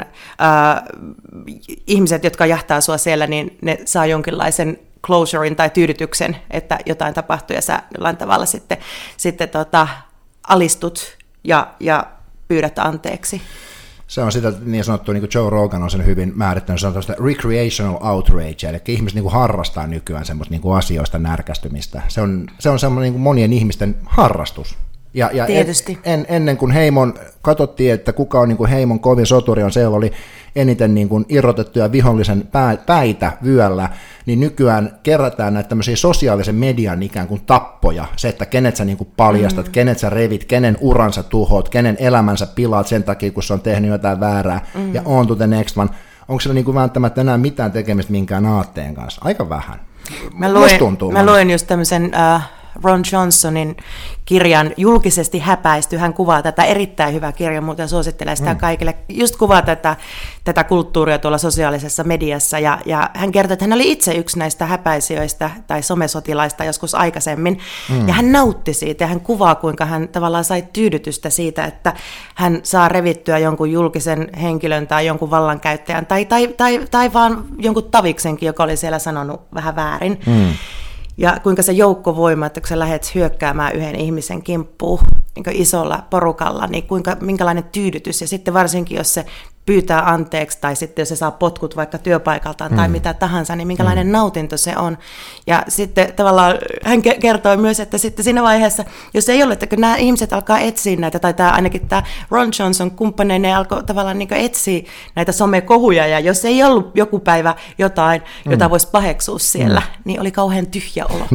uh, ihmiset, jotka jahtaa sua siellä, niin ne saa jonkinlaisen closurein tai tyydytyksen, että jotain tapahtuu ja sä jollain tavalla sitten, sitten tota, alistut ja, ja pyydät anteeksi. Se on sitä niin sanottua, niin kuin Joe Rogan on sen hyvin määrittänyt, se on tällaista recreational outrage, eli ihmiset niin kuin harrastaa nykyään semmoista niin kuin asioista närkästymistä. Se on, se on semmoinen niin kuin monien ihmisten harrastus. Ja, ja Tietysti. En, ennen kuin Heimon, katsottiin, että kuka on niin kuin Heimon kovin soturi, on se, jolla oli eniten niin kuin irrotettuja vihollisen pää, päitä vyöllä, niin nykyään kerätään näitä tämmöisiä sosiaalisen median ikään kuin tappoja. Se, että kenet sä niin kuin paljastat, mm. kenet sä revit, kenen uransa tuhot, kenen elämänsä pilaat sen takia, kun se on tehnyt jotain väärää, mm. ja on to the next one. Onko sillä niin kuin välttämättä enää mitään tekemistä minkään aatteen kanssa? Aika vähän. Mä luin, mä luin just tämmöisen Uh... Ron Johnsonin kirjan Julkisesti häpäisty. Hän kuvaa tätä erittäin hyvää kirjaa, muuten suosittelee sitä mm. kaikille. Just kuvaa tätä, tätä kulttuuria tuolla sosiaalisessa mediassa. Ja, ja hän kertoi, että hän oli itse yksi näistä häpäisijöistä tai somesotilaista joskus aikaisemmin. Mm. Ja hän nautti siitä ja hän kuvaa, kuinka hän tavallaan sai tyydytystä siitä, että hän saa revittyä jonkun julkisen henkilön tai jonkun vallankäyttäjän tai, tai, tai, tai vaan jonkun taviksenkin, joka oli siellä sanonut vähän väärin. Mm. Ja kuinka se joukkovoima, että kun sä lähdet hyökkäämään yhden ihmisen kimppuun niin isolla porukalla, niin kuinka, minkälainen tyydytys. Ja sitten varsinkin, jos se pyytää anteeksi, tai sitten jos se saa potkut vaikka työpaikaltaan mm. tai mitä tahansa, niin minkälainen mm. nautinto se on. Ja sitten tavallaan hän kertoi myös, että sitten siinä vaiheessa, jos ei ole, että kun nämä ihmiset alkaa etsiä näitä, tai tämä, ainakin tämä Ron Johnson kumppaneinen alkoi tavallaan niin etsiä näitä somekohuja, ja jos ei ollut joku päivä jotain, mm. jota voisi paheksua siellä, mm. niin oli kauhean tyhjä olo.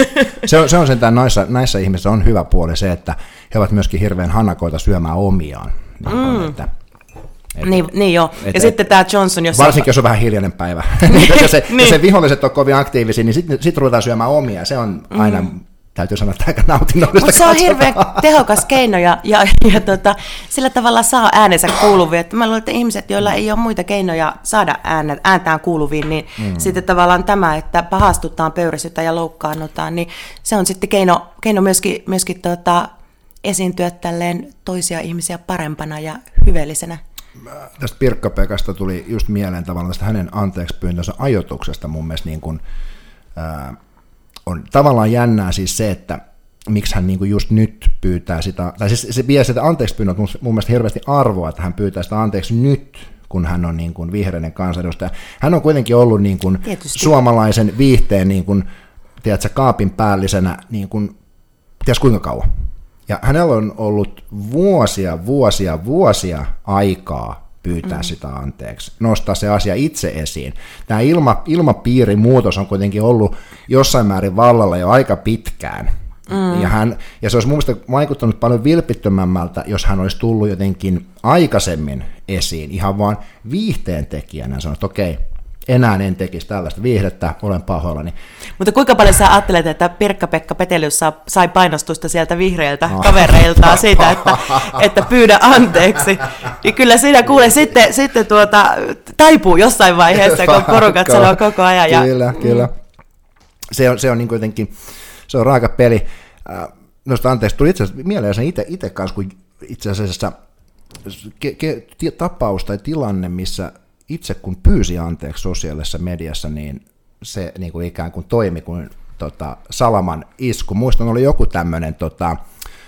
se on, se on sentään näissä, näissä ihmisissä on hyvä puoli se, että he ovat myöskin hirveän hanakoita syömään omiaan. Niin mm. on, että Et, niin, niin joo. Ja et, sitten tämä Johnson, jos varsinkin on... jos on vähän hiljainen päivä. jos, se, niin. jos se viholliset on kovin aktiivisia, niin sitten sit ruvetaan syömään omia. Se on mm. aina, täytyy sanoa, että aika nautinnollista. Mutta se on hirveän tehokas keino ja, ja, ja tota, sillä tavalla saa äänensä kuuluviin. Että mä luulen, että ihmiset, joilla ei ole muita keinoja saada äänet, ääntään kuuluviin, niin mm. sitten tavallaan tämä, että pahastutaan, pöyristytään ja loukkaannutaan, niin se on sitten keino, keino myöskin, myöskin tota, esiintyä tälleen toisia ihmisiä parempana ja hyveellisenä. Tästä Pirkka-Pekasta tuli just mieleen tavallaan tästä hänen anteeksipyyntönsä ajoituksesta mun mielestä niin kuin, ää, on tavallaan jännää siis se, että miksi hän niin kuin just nyt pyytää sitä, tai siis se vie sitä anteeksipyynnöt mun, mun mielestä hirveästi arvoa, että hän pyytää sitä anteeksi nyt, kun hän on niin kuin vihreinen kansanedustaja. Hän on kuitenkin ollut niin kuin suomalaisen viihteen niin kuin, tiedätkö, kaapin päällisenä niin kuin, tiedätkö kuinka kauan. Ja hänellä on ollut vuosia, vuosia, vuosia aikaa pyytää mm. sitä anteeksi, nostaa se asia itse esiin. Tämä ilma, ilmapiirin muutos on kuitenkin ollut jossain määrin vallalla jo aika pitkään. Mm. Ja, hän, ja se olisi mun mielestä vaikuttanut paljon vilpittömämmältä, jos hän olisi tullut jotenkin aikaisemmin esiin, ihan vaan viihteen tekijänä. Sanoit, että okei, enää en tekisi tällaista viihdettä, olen pahoillani. Mutta kuinka paljon sä ajattelet, että Pirkka-Pekka Petelius sai painostusta sieltä vihreiltä oh. kavereiltaan siitä, että, että pyydä anteeksi? Niin kyllä siinä kuulee sitten, sitten tuota, taipuu jossain vaiheessa, kun porukat sanoo koko ajan. Ja, kyllä, kyllä. Se on, se on niin kuitenkin, se on raaka peli. Noista anteeksi, tuli itse asiassa mieleen sen itse, itse kanssa, kun itse asiassa ke, ke, tapaus tai tilanne, missä itse kun pyysi anteeksi sosiaalisessa mediassa, niin se niin kuin ikään kuin toimi kuin tota, salaman isku. Muistan, oli joku tämmöinen, tota,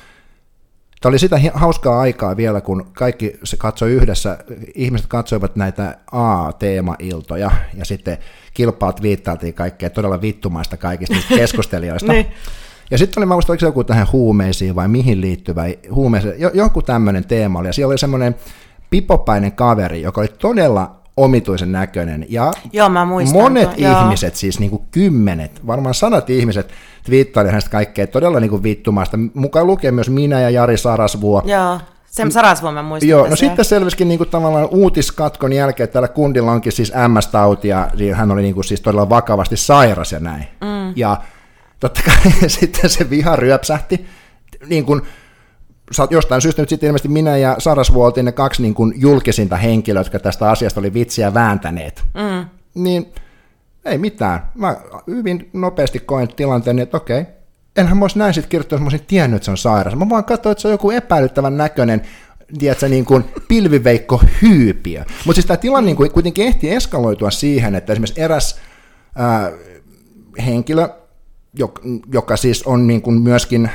tämä oli sitä hauskaa aikaa vielä, kun kaikki se katsoi yhdessä, ihmiset katsoivat näitä A-teema-iltoja, ja sitten kilpaa twiittailtiin kaikkea todella vittumaista kaikista keskustelijoista. Niin. Ja sitten oli, mä muistan, oliko se joku tähän huumeisiin vai mihin liittyvä huumeisiin, joku tämmöinen teema oli, ja siellä oli semmoinen pipopäinen kaveri, joka oli todella omituisen näköinen, ja joo, mä muistan, monet to, ihmiset, joo. siis niin kuin kymmenet, varmaan sadat ihmiset twiittaili hänestä kaikkea todella niin kuin vittumaista, mukaan lukee myös minä ja Jari Sarasvuo. Joo, Sem Sarasvuo mä muistan. Joo, no sitten selvisikin niin kuin tavallaan uutiskatkon jälkeen, että tällä kundilla onkin siis M S-tautia, hän oli niin kuin siis todella vakavasti sairas ja näin. Mm. Ja totta kai sitten se viha ryöpsähti, niin kuin jostain syystä nyt sitten ilmeisesti minä ja Sarasvuo oltiin ne kaksi niin kuin julkisinta henkilöä, jotka tästä asiasta oli vitsiä vääntäneet. Mm. Niin ei mitään. Mä hyvin nopeasti koin tilanteen, että okei, enhän mä olisi näin sitten kirjoittanut, jos mä olisin tiennyt, että se on sairas. Mä vaan katsoin, että se on joku epäilyttävän näköinen, tiedätkö, niin kuin pilviveikko hyypiö. Mutta siis tämä tilanne niin kuin kuitenkin ehti eskaloitua siihen, että esimerkiksi eräs ää, henkilö, joka siis on niin kuin myöskin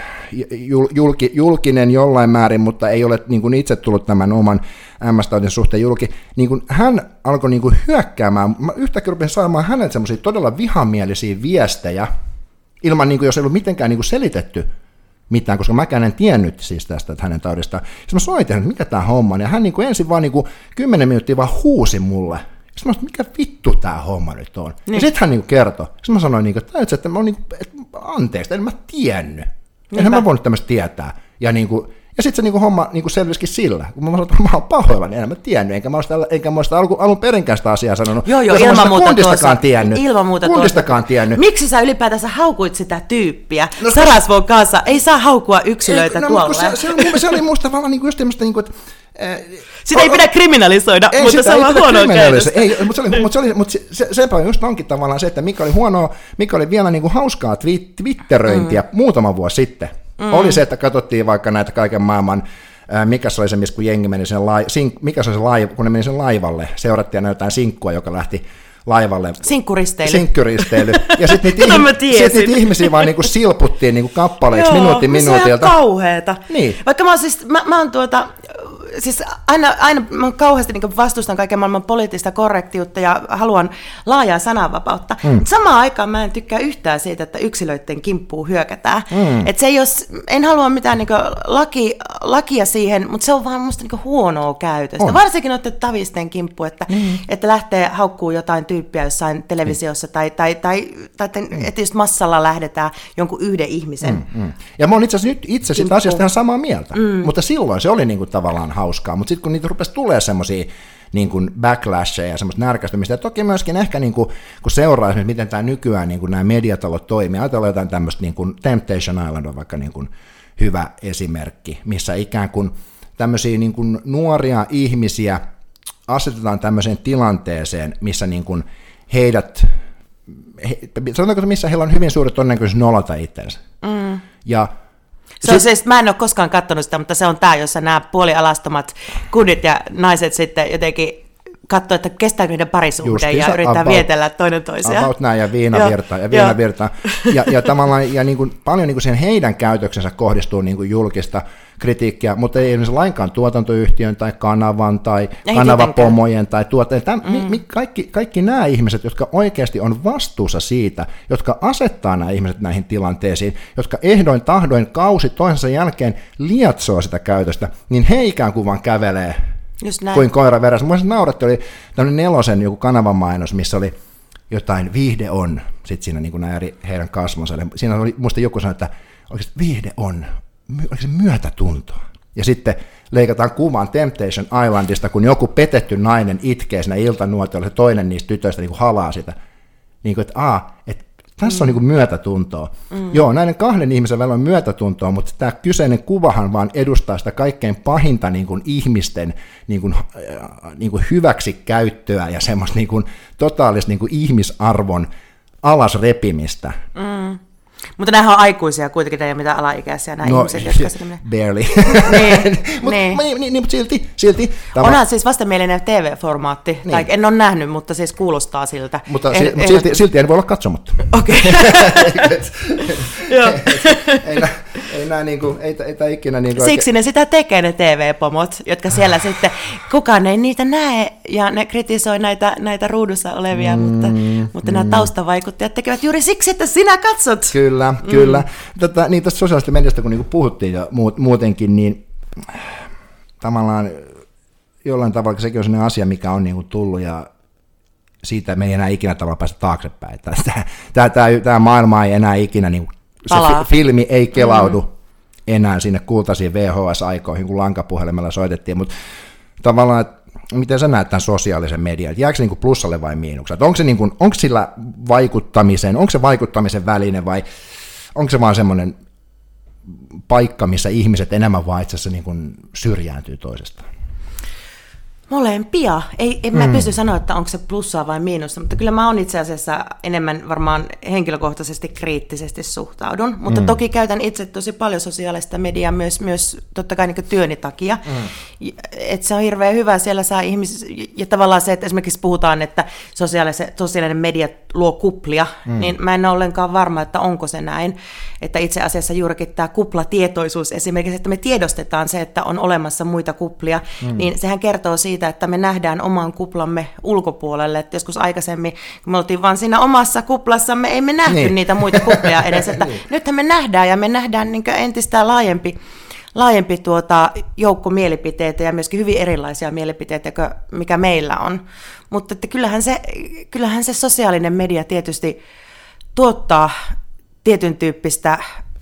julki, julkinen jollain määrin, mutta ei ole niin kuin itse tullut tämän oman M S-taudin suhteen julki, niin kuin hän alkoi niin kuin hyökkäämään, mä yhtäkkiä rupesin saamaan häneltä semmoisia todella vihamielisiä viestejä, ilman, niin kuin, jos ei ollut mitenkään niin kuin selitetty mitään, koska mäkään en tiennyt siis tästä että hänen taudistaan. Sitten mä soitin, että mikä tämä homma on, ja hän niin kuin ensin vaan niin kuin kymmenen minuuttia vaan huusi mulle. Sitten mä sanoin, mikä vittu tämä homma nyt on. Niin. Ja sitten hän niin kertoi. Sitten mä sanoin, niin kuin, että, että mä niin kuin, että anteeksi, en mä tiennyt. Enhän mä voinut tämmöistä tietää. Ja, niin kuin, ja sitten se niin kuin, homma niin kuin selvisikin sillä. Kun mä sanoin, että mä oon pahoilla, niin en mä tiennyt. Enkä mä ole sitä, enkä mä ole sitä alun, alun perinkään sitä asiaa sanonut. Joo, joo, ilman muuta kundistakaan tiennyt. Ilman muuta kundistakaan tiennyt. Miksi sä ylipäätänsä haukuit sitä tyyppiä? No, Sarasvuon kanssa ei saa haukua yksilöitä ei, no, tuolla. Se, se, oli, se oli musta vaan niin just tämmöistä, niin kuin, että sitä ei pidä kriminalisoida, ei, mutta se on huonoa käytöstä. Ei, mutta se, oli, mutta se, oli, mutta se, se, sepä just onkin tavallaan se, että mikä oli huonoa, mikä oli vielä niin kuin hauskaa twitteröintiä mm. muutama vuosi sitten. Mm. Oli se, että katsottiin vaikka näitä kaiken maailman, äh, mikä se oli se, missä kun jengi meni sen, lai, sink, mikä se oli se laiva, kun ne meni sen laivalle, seurattiin jotain sinkkua, joka lähti laivalle. Sinkkuristeily. Sinkkuristeily. Ja sitten niitä, sit niitä ihmisiä vaan niinku silputtiin niinku kappaleiksi minuutti minuutilta. Joo, se on kauheeta. Niin. Vaikka mä oon siis, mä, mä oon tuota, siis aina, aina mä kauheasti niin vastustan kaiken maailman poliittista korrektiutta ja haluan laajaa sananvapautta. Mm. Samaan aikaan mä en tykkää yhtään siitä, että yksilöiden kimppuun hyökätään. Mm. Et se ei jos, en halua mitään niin laki, lakia siihen, mutta se on vaan musta niin huonoa käytöstä. On. Varsinkin noiden tavisten kimppu, että, mm. että lähtee haukkuu jotain tyyppiä jossain televisiossa mm. tai, tai, tai, tai mm. että just massalla lähdetään jonkun yhden ihmisen. Mm. Mm. Ja mä oon itse asiassa nyt itse siitä asiasta ihan samaa mieltä, mm. mutta silloin se oli niinku tavallaan hauskaa, mutta sitten kun niitä rupesi tulee semmoisia niin kuin backlashia ja semmoista närkästymistä, ja toki myöskin ehkä niin kuin, kun seuraa esimerkiksi, miten tämä nykyään niin kuin nämä mediatalot toimii, ajatellaan jotain tämmöistä, niin kuin Temptation Island on vaikka niin kuin hyvä esimerkki, missä ikään kuin tämmöisiä niin kuin nuoria ihmisiä asetetaan tämmöiseen tilanteeseen, missä niin kuin heidät, he, sanotaanko, missä heillä on hyvin suuri todennäköisyys nolata itsensä. Mm. Ja se on siis, mä en ole koskaan katsonut sitä, mutta se on tämä, jossa nämä puolialastomat kundit ja naiset sitten jotenkin katsoo, että kestääkö niiden parisuhde ja yrittää about, vietellä toinen toisiaan. About näin ja viinavirtaa ja viinavirtaa. Ja, ja tavallaan ja niin kuin, paljon niin kuin siihen heidän käytöksensä kohdistuu niin kuin julkista kritiikkiä, mutta ei esimerkiksi lainkaan tuotantoyhtiön tai kanavan tai ei kanavapomojen tai tuotteen. Mm. Kaikki, kaikki nämä ihmiset, jotka oikeasti on vastuussa siitä, jotka asettaa nämä ihmiset näihin tilanteisiin, jotka ehdoin tahdoin kausi toisensa jälkeen lietsoo sitä käytöstä, niin he ikään kuin vaan kävelee kuin koira verässä. Mun nauratti, oli tämmöinen Nelosen joku kanavamainos, missä oli jotain viihde on, sitten siinä niin kuin nämä eri heidän kasvonsa. Siinä oli musta joku sanoi, että oikeasti viihde on, oliko se myötätuntoa? Ja sitten leikataan kuvaan Temptation Islandista, kun joku petetty nainen itkee siinä iltanuotiolla, se toinen niistä tytöistä niin kuin halaa sitä. Niin kuin, että aa, että tässä on niin kuin myötätuntoa. Mm. Joo, näiden kahden ihmisen välillä on myötätuntoa, mutta tämä kyseinen kuvahan vaan edustaa sitä kaikkein pahinta niin kuin ihmisten niin kuin, äh, niin kuin hyväksikäyttöä ja semmoista niin kuin totaalista niin kuin ihmisarvon alasrepimistä. Mm. Mutta nämähän on aikuisia kuitenkin, ne ei ole mitään alaikäisiä nämä no, ihmiset, jotka sinne... barely. niin, Mut, niin. niin, niin, mutta silti, silti. Tämä... Onhan siis vastenmielinen T V-formaatti, niin. Tai en ole nähnyt, mutta siis kuulostaa siltä. Mutta en, silti, silti, silti en voi olla katsomatta. Okei. Joo. Ei ei nää niinku, ei, ei tää ikinä niinku... Siksi oikein... ne sitä tekee ne T V-pomot, jotka siellä sitten, kukaan ei niitä näe, ja ne kritisoi näitä, näitä ruudussa olevia, mm, mutta, mutta mm. nämä taustavaikuttajat tekevät juuri siksi, että sinä katsot. Kyllä, mm. kyllä. Tätä, niin tästä sosiaalisesta mediasta, kun niinku puhuttiin jo muutenkin, niin tavallaan jollain tavalla sekin on sellainen asia, mikä on niinku tullut, ja siitä me ei enää ikinä tavallaan päästä taaksepäin. Tämä, tämä, tämä maailma ei enää ikinä, niinku, se fi, filmi ei kelaudu mm. enää sinne kultaisiin V H S-aikoihin, kun lankapuhelimella soitettiin, mutta tavallaan, että miten sä näet tämän sosiaalisen median? Jääkö se niin kuin plussalle vai miinukselle? Onko se, niin kuin, onko sillä vaikuttamisen, onko se vaikuttamisen väline vai onko se vaan semmoinen paikka, missä ihmiset enemmän vaan itse asiassa niin kuin syrjääntyy toisestaan? Molempia. Ei, en mä mm. pysty sanoa, että onko se plussaa vai miinusta, mutta kyllä mä oon itse asiassa enemmän varmaan henkilökohtaisesti kriittisesti suhtaudun, mutta mm. toki käytän itse tosi paljon sosiaalista mediaa myös, myös totta kai niin työni takia. Mm. Et se on hirveän hyvä, siellä saa ihmiset, ja tavallaan se, että esimerkiksi puhutaan, että sosiaalinen media luo kuplia, mm. niin mä en ole ollenkaan varma, että onko se näin. Että itse asiassa juurikin tämä kuplatietoisuus esimerkiksi, että me tiedostetaan se, että on olemassa muita kuplia, mm. niin sehän kertoo siitä, että me nähdään oman kuplamme ulkopuolelle. Että joskus aikaisemmin, kun me oltiin vaan siinä omassa kuplassamme, ei me nähty niin. niitä muita kuplia edes. Että niin. Nythän me nähdään, ja me nähdään niin entistä laajempi, laajempi tuota joukko mielipiteitä ja myöskin hyvin erilaisia mielipiteitä, mikä meillä on. Mutta että kyllähän, se, kyllähän se sosiaalinen media tietysti tuottaa tietyn tyyppistä,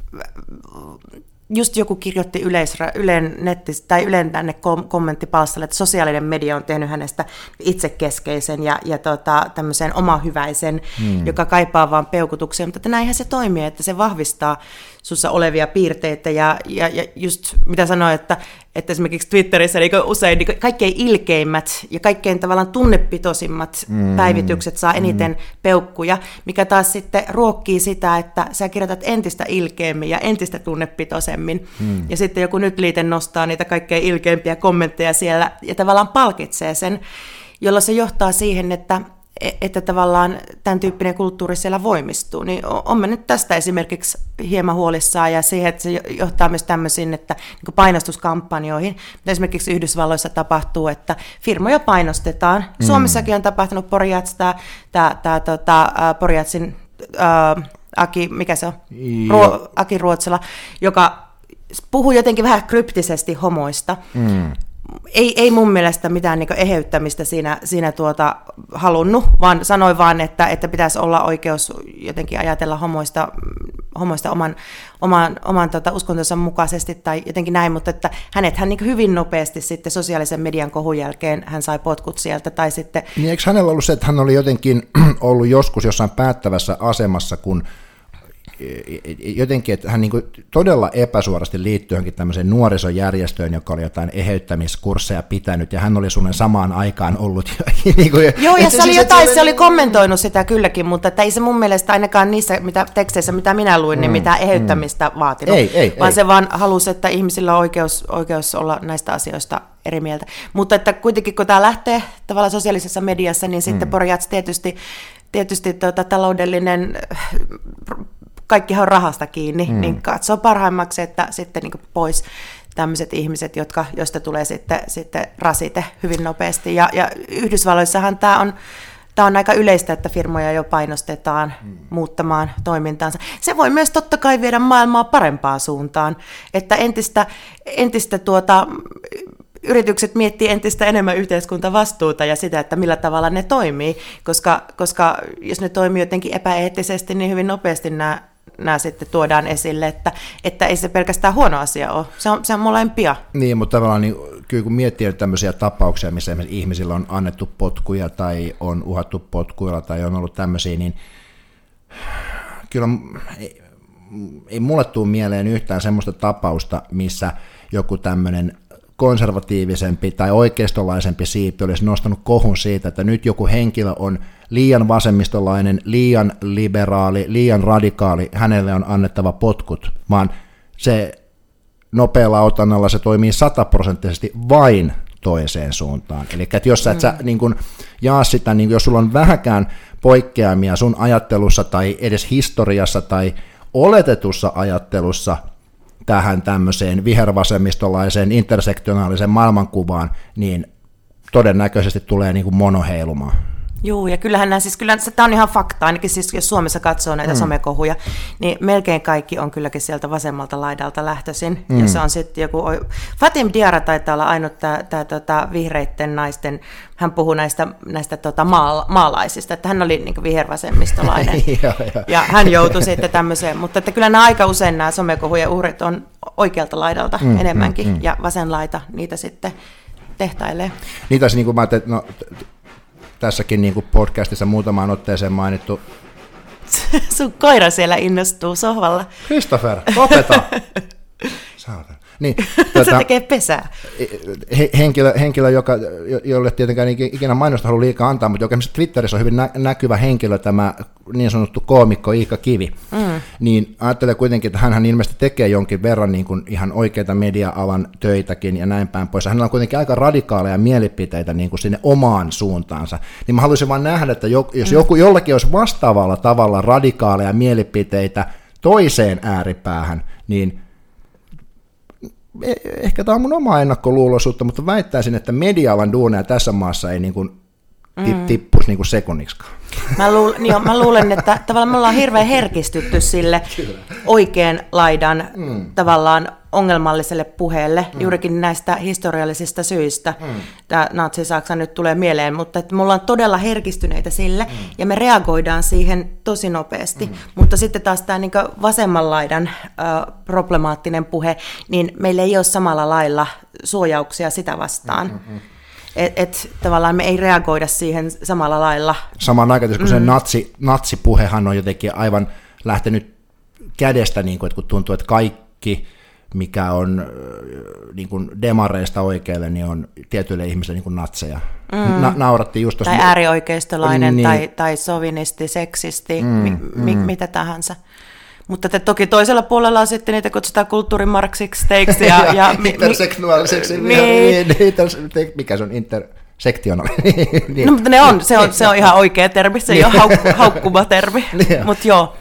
just joku kirjoitti yleisra, Ylen nettis, tai Ylen tänne kom- kommenttipalstalle, että sosiaalinen media on tehnyt hänestä itsekeskeisen ja, ja tota, tämmöisen omahyväisen, hmm. joka kaipaa vaan peukutuksia, mutta että näinhän se toimii, että se vahvistaa sussa olevia piirteitä ja, ja, ja just mitä sanoin, että, että esimerkiksi Twitterissä niin usein niin kaikkein ilkeimmät ja kaikkein tavallaan tunnepitoisimmat mm. päivitykset saa eniten mm. peukkuja, mikä taas sitten ruokkii sitä, että sä kirjoitat entistä ilkeämmin ja entistä tunnepitoisemmin. Mm. Ja sitten joku nyt liite nostaa niitä kaikkein ilkeimpiä kommentteja siellä ja tavallaan palkitsee sen, jolloin se johtaa siihen, että että tavallaan tämän tyyppinen kulttuuri siellä voimistuu, niin on mä nyt tästä esimerkiksi hieman huolissaan ja siihen, että se johtaa myös tämmöisiin että, niin painostuskampanjoihin, mitä esimerkiksi Yhdysvalloissa tapahtuu, että firmoja painostetaan. Mm. Suomessakin on tapahtunut Porijats, tämä, tämä tota, Porijatsin äh, Aki, mikä se on? Ruo, Aki Ruotsala, joka puhuu jotenkin vähän kryptisesti homoista. Mm. Ei, ei mun mielestä mitään niin kuin eheyttämistä siinä, siinä tuota halunnut, vaan sanoi vaan, että, että pitäisi olla oikeus jotenkin ajatella homoista, homoista oman, oman, oman tota, uskontonsa mukaisesti tai jotenkin näin, mutta että hänet hän niin hyvin nopeasti sitten sosiaalisen median kohun jälkeen hän sai potkut sieltä. Tai sitten... Niin eikö hänellä ollut se, että hän oli jotenkin ollut joskus jossain päättävässä asemassa, kun jotenkin, että hän niin kuin todella epäsuorasti liittyi johonkin tämmöiseen nuorisojärjestöön, joka oli jotain eheyttämiskursseja pitänyt, ja hän oli suunnilleen samaan aikaan ollut. niin kuin, Joo, ja se, se oli siis, jotain, se, se oli kommentoinut sitä kylläkin, mutta että ei se mun mielestä ainakaan niissä mitä, teksteissä, mitä minä luin, mm, niin mitään eheyttämistä mm. vaatinut, ei, ei, vaan ei. Se vaan halusi, että ihmisillä on oikeus, oikeus olla näistä asioista eri mieltä. Mutta että kuitenkin, kun tämä lähtee tavallaan sosiaalisessa mediassa, niin sitten mm. Porijats tietysti, tietysti tuota, taloudellinen... kaikkihan on rahasta kiinni, mm. niin katsoo parhaimmaksi, että sitten niin pois tämmöiset ihmiset, jotka, joista tulee sitten, sitten rasite hyvin nopeasti. Ja, ja Yhdysvalloissahan tämä on, tämä on aika yleistä, että firmoja jo painostetaan mm. muuttamaan toimintaansa. Se voi myös totta kai viedä maailmaa parempaan suuntaan, että entistä, entistä tuota, yritykset miettii entistä enemmän yhteiskuntavastuuta ja sitä, että millä tavalla ne toimii, koska, koska jos ne toimii jotenkin epäeettisesti, niin hyvin nopeasti nämä, nämä sitten tuodaan esille, että, että ei se pelkästään huono asia ole, se on, se on molempia. Niin, mutta tavallaan niin, kyllä kun miettii tämmöisiä tapauksia, missä ihmisillä on annettu potkuja tai on uhattu potkuilla tai on ollut tämmöisiä, niin kyllä ei, ei mulle tule mieleen yhtään semmoista tapausta, missä joku tämmöinen konservatiivisempi tai oikeistolaisempi siipi olisi nostanut kohun siitä, että nyt joku henkilö on liian vasemmistolainen, liian liberaali, liian radikaali, hänelle on annettava potkut, vaan se nopealla otannalla se toimii sataprosenttisesti vain toiseen suuntaan. Eli että jos sä et sä niin kun jaa sitä, niin jos sulla on vähäkään poikkeamia sun ajattelussa tai edes historiassa tai oletetussa ajattelussa tähän tämmöiseen vihervasemmistolaiseen intersektionaaliseen maailmankuvaan, niin todennäköisesti tulee niin kuin monoheilumaan. Joo, ja kyllähän nämä, siis kyllä tämä on ihan fakta, ainakin siis jos Suomessa katsoo näitä mm. somekohuja, niin melkein kaikki on kylläkin sieltä vasemmalta laidalta lähtöisin. Mm. Ja se on sitten joku, Fatim Diarra taitaa olla ainut tämä, tämä tota, vihreitten naisten, hän puhuu näistä, näistä tota, maala, maalaisista, että hän oli niin kuin vihervasemmistolainen. ja, ja. ja hän joutui sitten tämmöiseen, mutta että kyllä nämä aika usein nämä somekohujen uhrit on oikealta laidalta mm, enemmänkin, mm, mm. ja vasen laita niitä sitten tehtailee. Niitä niin kuin mä ajattelin, no, tässäkin niin kuin podcastissa muutamaan otteeseen mainittu. Sun koira siellä innostuu sohvalla. Christopher, opeta! Saatan. Niin, tuota, se tekee pesää. Henkilö, henkilö joka, jolle tietenkään ikinä mainosta halua liikaa antaa, mutta joka Twitterissä on hyvin nä- näkyvä henkilö, tämä niin sanottu koomikko Iikka Kivi, mm. niin ajattelee kuitenkin, että hänhän ilmeisesti tekee jonkin verran niin kuin ihan oikeita media-alan töitäkin ja näin päin pois. Hänellä on kuitenkin aika radikaaleja mielipiteitä niin kuin sinne omaan suuntaansa. Niin mä haluaisin vaan nähdä, että jos joku, jollakin olisi vastaavalla tavalla radikaaleja mielipiteitä toiseen ääripäähän, niin ehkä tämä on mun oma ennakkoluuloisuutta, mutta väittäisin, että media-alan duuneja tässä maassa ei niin kuin mm. tippuisi niin kuin sekunniksikaan. Mä luulen, niin mä luulen, että tavallaan me ollaan hirveän herkistytty sille oikean laidan mm. tavallaan ongelmalliselle puheelle, mm. juurikin näistä historiallisista syistä. Mm. Tämä Natsi-Saksa nyt tulee mieleen, mutta että me ollaan todella herkistyneitä sille, mm. ja me reagoidaan siihen tosi nopeasti. Mm. Mutta sitten taas tämä niin vasemman laidan äh, problemaattinen puhe, niin meillä ei ole samalla lailla suojauksia sitä vastaan. Mm, mm, mm. Että et, tavallaan me ei reagoida siihen samalla lailla. Samaan aikaan, kun mm. se natsi, natsipuhehan on jotenkin aivan lähtenyt kädestä, niin kuin, että kun tuntuu, että kaikki, mikä on niin kuin demareista oikealle, niin on tietyille ihmisille niin kuin natseja. Mm. Na- naurattiin just tuossa. Tai äärioikeistolainen, niin. tai, tai sovinisti, seksisti, mm, mi- mi- mm. mitä tahansa. Mutta te toki toisella puolella on sitten niitä kutsutaan kulttuurimarksiksi ja, ja, ja interseksuaaliseksi. Niin. Niin, mikä se on intersektionaalinen? Niin. No, mutta ne on, se on, se on ihan oikea termi, se ei ole haukku, haukkuva termi, niin. Mutta joo.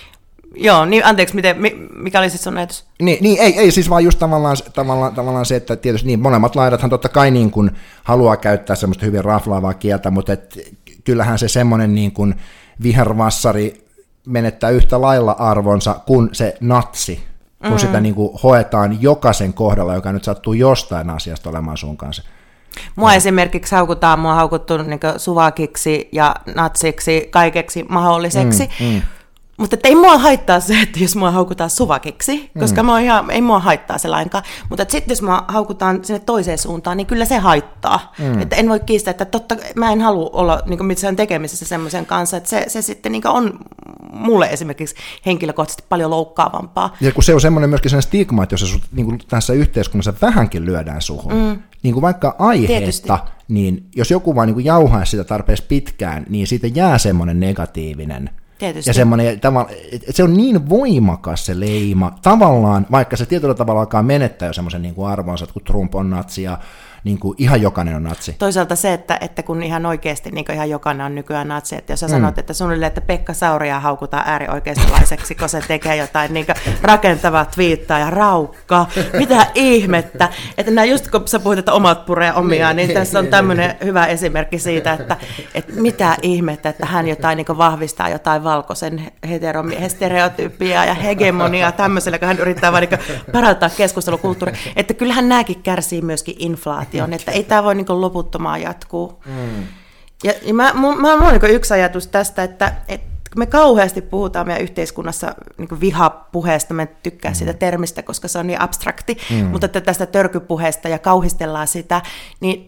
Joo, niin anteeksi, miten, mikä oli sitten sun ajatus? Niin, niin ei, ei siis vaan just tavallaan, tavallaan, tavallaan se, että tietysti niin, molemmat laidathan totta kai niin kuin haluaa käyttää semmoista hyvin raflaavaa kieltä, mutta et, kyllähän se semmoinen niin kuin vihervassari menettää yhtä lailla arvonsa kuin se natsi, kun mm. sitä niin kuin hoetaan jokaisen kohdalla, joka nyt sattuu jostain asiasta olemaan sun kanssa. Mua mm. esimerkiksi haukutaan, mua on haukuttu niin kuin suvakiksi ja natsiksi, kaikeksi mahdolliseksi, mm, mm. Mutta ei mua haittaa se, että jos mua haukutaan suvakiksi, koska mm. mua ihan, ei mua haittaa se lainkaan. Mutta sitten jos mua haukutaan sinne toiseen suuntaan, niin kyllä se haittaa. Mm. Että en voi kiistää, että totta, mä en halua olla niin missään tekemisessä semmoisen kanssa, että se, se sitten niin on mulle esimerkiksi henkilökohtaisesti paljon loukkaavampaa. Ja kun se on semmoinen myöskin sellainen stigma, että jos se niin tässä yhteiskunnassa vähänkin lyödään suhun, mm. niin kuin vaikka aiheesta, tietysti. Niin jos joku vaan niin jauhaisi sitä tarpeeksi pitkään, niin siitä jää semmoinen negatiivinen. Tietysti. Ja semmoinen, se on niin voimakas se leima, tavallaan, vaikka se tietyllä tavalla alkaa menettää jo semmoisen niin kuin arvonsa, että kun Trump on natsi ja niin kuin ihan jokainen on natsi. Toisaalta se, että, että kun ihan oikeasti niin ihan jokainen on nykyään natsi, että jos sä mm. sanot, että suunnilleen, että Pekka Sauria haukutaan äärioikeistolaiseksi, kun se tekee jotain niin rakentavaa twiittaa ja raukkaa, mitä ihmettä, että nämä just kun sä puhut, että omat puree omiaan, niin tässä on tämmöinen hyvä esimerkki siitä, että, että mitä ihmettä, että hän jotain niin vahvistaa jotain valkoisen heteromiehen stereotypiaa ja hegemoniaa tämmöisellä, kun hän yrittää vaan niin parantaa keskustelukulttuuria, että kyllähän nämäkin kärsii myöskin inflaatiosta. pointti on, että ei tämä voi niin kuin loputtomaan jatkuu. Mm. Ja, ja mä, mä, mä, mä on niin yksi ajatus tästä, että, että me kauheasti puhutaan meidän yhteiskunnassa niin vihapuheesta, mä tykkään mm. siitä termistä, koska se on niin abstrakti, mm. mutta että tästä törkypuheesta ja kauhistellaan sitä, niin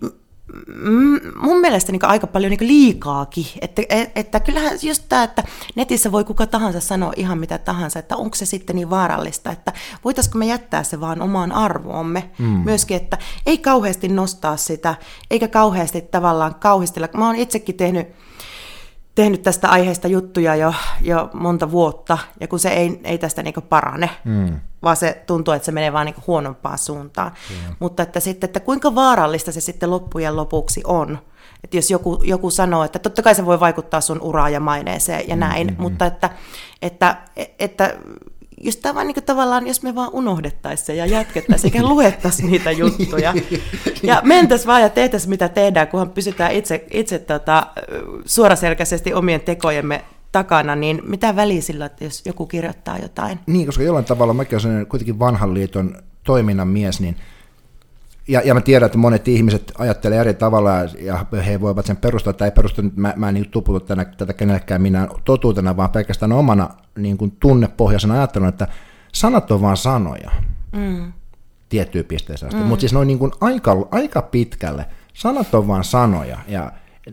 mun mielestä niin aika paljon niin liikaakin, että, että kyllähän just tämä, että netissä voi kuka tahansa sanoa ihan mitä tahansa, että onko se sitten niin vaarallista, että voitaisiko me jättää se vaan omaan arvoomme mm. myöskin, että ei kauheasti nostaa sitä, eikä kauheasti tavallaan kauhistella. Mä oon itsekin tehnyt tehnyt tästä aiheesta juttuja jo, jo monta vuotta, ja kun se ei, ei tästä niinku parane, mm. vaan se tuntuu, että se menee vaan niinku huonompaan suuntaan. Mm. Mutta että, sitten, että kuinka vaarallista se sitten loppujen lopuksi on. Että jos joku, joku sanoo, että totta kai se voi vaikuttaa sun uraan ja maineeseen ja näin, mm-hmm. mutta että, että, että jos, tämä vaan, niin kuin, tavallaan, jos me vaan unohdettaisiin se ja jatkettaisiin, eikä luettaisiin niitä juttuja. Ja mentäisiin vaan ja tehtäisiin mitä tehdään, kunhan pysytään itse, itse tota, suoraselkäisesti omien tekojemme takana, niin mitä väliä sillä, että jos joku kirjoittaa jotain? Niin, koska jollain tavalla mäkin olen kuitenkin vanhan liiton toiminnan mies, niin Ja, ja mä tiedän, että monet ihmiset ajattelee eri tavalla, ja he voivat sen perustaa tai ei perusta. Mä, mä en niin tuputu tänä, tätä kenellekään minä totuutena, vaan pelkästään omana niin kuin tunnepohjaisena ajattelun, että sanat on vaan sanoja mm. tiettyyn pisteeseen asti. Mm. Mutta siis noin niin kuin aika, aika pitkälle sanat on vaan sanoja, ja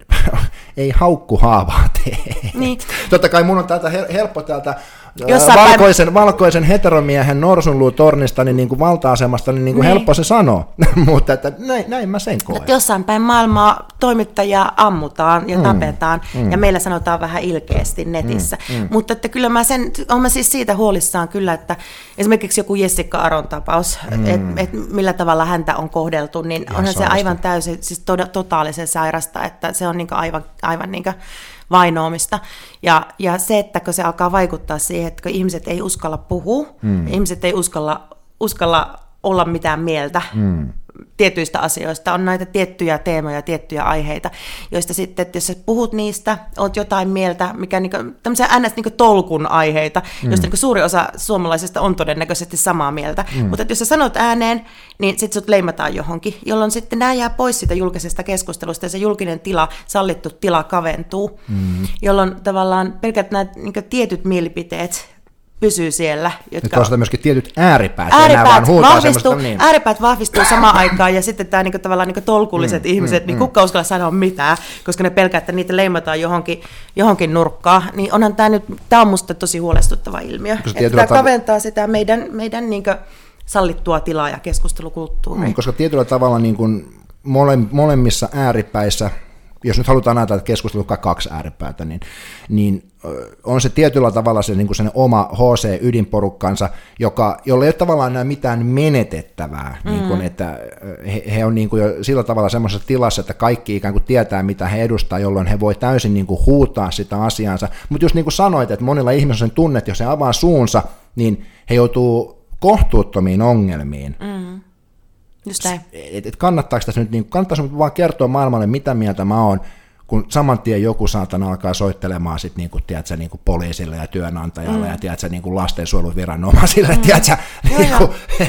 ei haukku haavaa tee. Niin. Totta kai mun on täältä helppo täältä valkoisen, päin... valkoisen heteromiehen norsunluutornista niin, niin kuin valta-asemasta, niin, niin kuin niin. helppo se sanoa, mutta että näin, näin mä sen koen. Jossain päin maailmaa toimittajia ammutaan ja mm. tapetaan, mm. ja meillä sanotaan vähän ilkeästi netissä, mm. Mm. mutta että kyllä mä sen, olen mä siis siitä huolissaan kyllä, että esimerkiksi joku Jessica Aron tapaus, mm. että et millä tavalla häntä on kohdeltu, niin ihan onhan sairasta. Se aivan täysin, siis to- totaalisen sairasta, että se on niin aivan, aivan niin vainoamista. Ja, ja se, että kun se alkaa vaikuttaa siihen, että kun ihmiset ei uskalla puhua, mm. ihmiset ei uskalla, uskalla olla mitään mieltä mm. tietyistä asioista, on näitä tiettyjä teemoja, tiettyjä aiheita, joista sitten, että jos sä puhut niistä, oot jotain mieltä, mikä niinku, tämmöisiä ns. Niinku tolkun aiheita, mm. joista niinku suuri osa suomalaisista on todennäköisesti samaa mieltä, mm. mutta että jos sä sanot ääneen, niin sitten sut leimataan johonkin, jolloin sitten nämä jää pois siitä julkisesta keskustelusta ja se julkinen tila, sallittu tila kaventuu, mm. jolloin tavallaan pelkät nämä niinku tietyt mielipiteet pysyy siellä. Jotka on myöskin tietyt ääripäät. Ääripäät, vahvistuu, niin. ääripäät vahvistuu samaan aikaan, ja sitten tämä niinku, tavallaan niinku tolkulliset mm, ihmiset, mm, niin kuka uskalla sanoa mitään, koska ne pelkää, että niitä leimataan johonkin, johonkin nurkkaan. Niin onhan tämä nyt, tämä on musta tosi huolestuttava ilmiö. Että tämä tav- kaventaa sitä meidän, meidän niinku sallittua tilaa ja keskustelukulttuuria. Mm, koska tietyllä tavalla niin kuin mole, molemmissa ääripäissä, jos nyt halutaan ajatella, että keskustelu on kaksi ääripäätä, niin, niin on se tietyllä tavalla se, niin kuin sen oma H C-ydinporukkansa, joka, jolla ei ole tavallaan enää mitään menetettävää, mm. niin kuin, että he, he on niin kuin jo sillä tavalla semmoisessa tilassa, että kaikki ikään kuin tietää, mitä he edustaa, jolloin he voi täysin niin kuin huutaa sitä asiansa. Mutta just niin kuin sanoit, että monilla ihmisillä on sen tunne, että jos he avaa suunsa, niin he joutuu kohtuuttomiin ongelmiin. Mm. Just näin. Et, et kannattaako tässä nyt, niin kannattaisi vaan kertoa maailmalle, mitä mieltä mä oon, kun saman tien joku saatana alkaa soittelemaan sit, niin kuin, tiedätkö, niin kuin poliisille ja työnantajalle mm. ja tiedätkö, niin kuin lastensuojeluviranomaisille, mm. tiedätkö, niin kuin,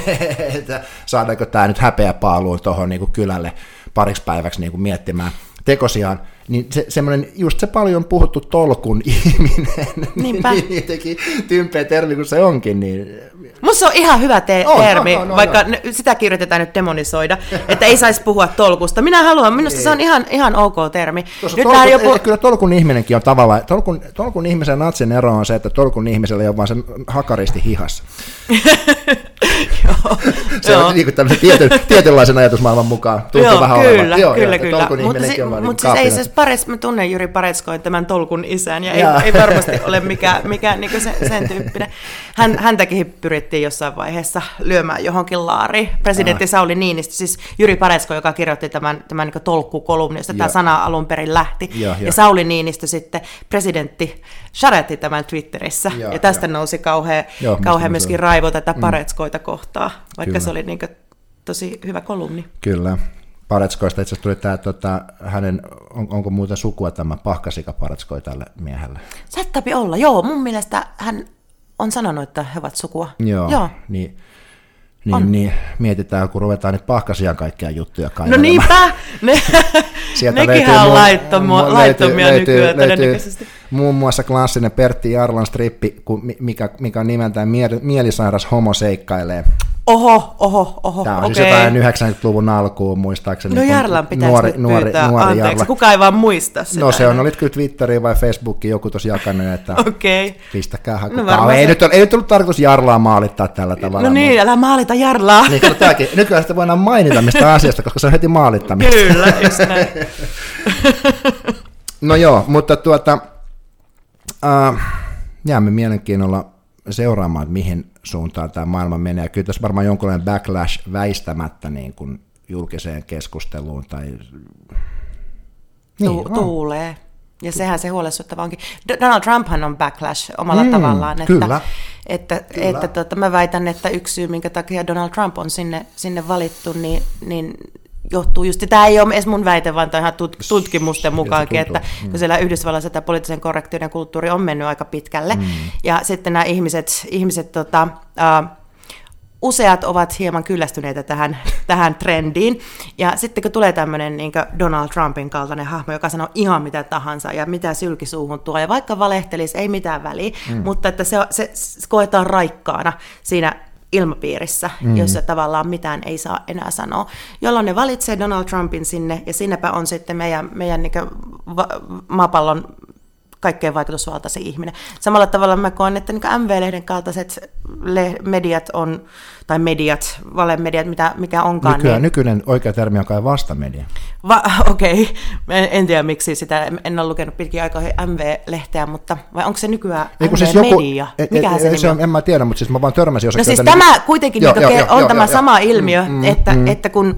että saadaanko tämä nyt häpeäpaaluun tuohon niin kuin kylälle pariksi päiväksi niin kuin miettimään tekosiaan, niin se, semmoinen, just se paljon puhuttu tolkun ihminen, niin jotenkin tympeä termi kuin se onkin, niin musta se on ihan hyvä te- on, termi, on, on, vaikka on. Sitäkin yritetään nyt demonisoida, että ei saisi puhua tolkusta. Minä haluan, minusta ei. Se on ihan, ihan ok termi. Nyt tolkun, joku... Kyllä tolkun ihminenkin on tavallaan, tolkun, tolkun ihmisen natsin ero on se, että tolkun ihmisellä ei ole vaan se hakaristi hihassa. Joo, se on niin kuin tämmöisen tietyn, tietynlaisen ajatusmaailman mukaan. Tuntuu joo, vähän kyllä, olevan. Joo, kyllä, kyllä. Tolkun ihminenkin on vaan niin kaapina. Mutta siis Parets, mä tunnen Jyri Paretskoin tämän tolkun isän, ja ei, ei varmasti ole mikään, mikään niin se, sen tyyppinen. Hän, häntäkin pyrittiin jossain vaiheessa lyömään johonkin laariin. Presidentti Sauli Niinistö, siis Jyri Paretsko, joka kirjoitti tämän, tämän niin tolkkukolumnin, josta tämä sana alun perin lähti. Ja, ja Sauli Niinistö sitten, presidentti, sharetti tämän Twitterissä, ja, ja tästä ja. nousi kauhean, joo, kauhean myöskin raivo tätä Paretskoita mm. kohtaa, vaikka kyllä. se oli niin tosi hyvä kolumni. Kyllä. Paretskoista itse asiassa tuli tämä, tota, hänen, on, onko muuten sukua tämä Pahkasika Paretskoi tälle miehelle? Saattapi olla, joo. Mun mielestä hän on sanonut, että he ovat sukua. Joo, joo. Niin, Niin, niin mietitään, kun ruvetaan nyt Pahkasian kaikkia juttuja kaivelemaan. No niinpä! Ne, nekinhän on laittomia, laittomia löytyy, nykyään löytyy, todennäköisesti. Muun muassa klassinen Pertti Jarlan strippi, mikä, mikä on nimeltään Mielisairas homo seikkailee. Oho, oho, oho, Tämä on okei. siis jotain yhdeksänkymmentäluvun alkuun, muistaakseni. No Jarlan pitäisi nuori, nyt nuori, pyytää nuori anteeksi, Jarla. Kuka ei vaan muista sitä. No se on, olit kyllä Twitteriin vai Facebookiin joku tosi jakanut, että okay. pistäkää hakukaa. No, ei, se... nyt ei nyt ollut tarkoitus Jarlaa maalittaa tällä tavalla. No niin, mutta... älä maalita Jarlaa. Niin, kato, tämäkin. Nykyään sitä voidaan mainita mistä asiasta, koska se on heti maalittamista. Kyllä, just näin. No joo, mutta tuota, äh, jäämme mielenkiinnolla seuraamaan, että mihin suuntaan tämä maailma menee. Kyllä tässä varmaan jonkinlainen backlash väistämättä niin kuin julkiseen keskusteluun. Tai... Niin, tu- tuulee. Ja sehän se huolestuttava onkin. Donald Trumphan on backlash omalla mm, tavallaan. Että, kyllä. Että, kyllä. että tota, mä väitän, että yksi syy, minkä takia Donald Trump on sinne, sinne valittu, niin, niin johtuu just, tämä ei ole edes mun väite, vaan tämä ihan tut- tutkimusten mukaankin, että mm. kun siellä Yhdysvalloissa tämä poliittisen korrektiuden kulttuuri on mennyt aika pitkälle, mm. ja sitten nämä ihmiset, ihmiset tota, uh, useat ovat hieman kyllästyneitä tähän, tähän trendiin, ja sitten kun tulee tämmöinen niin kuin Donald Trumpin kaltainen hahmo, joka sanoo ihan mitä tahansa, ja mitä sylkisuuhun tuo, ja vaikka valehtelisi, ei mitään väliä, mm. mutta että se, se, se koetaan raikkaana siinä ilmapiirissä, mm. jossa tavallaan mitään ei saa enää sanoa, jolloin ne valitsee Donald Trumpin sinne, ja sinnepä on sitten meidän, meidän niin kuin va- maapallon kaikkein vaikutusvaltaisin ihminen. Samalla tavalla mä koen, että niin M V-lehden kaltaiset le- mediat on, tai mediat, valemediat, mitä, mikä onkaan. Nykyään, niin... Nykyinen oikea termi on kai vastamedia. Va- Okei, okay. En tiedä miksi sitä, en ole lukenut pitkin aikaa M V-lehteä, mutta vai onko se nykyään M V-media? Siis joku, Mikähän se, se on? En mä tiedä, mutta siis mä vaan törmäsin jossakin. No siis tämä niin... kuitenkin jo, niin jo, jo, on jo, tämä jo, sama jo. ilmiö, mm, että, mm. että kun...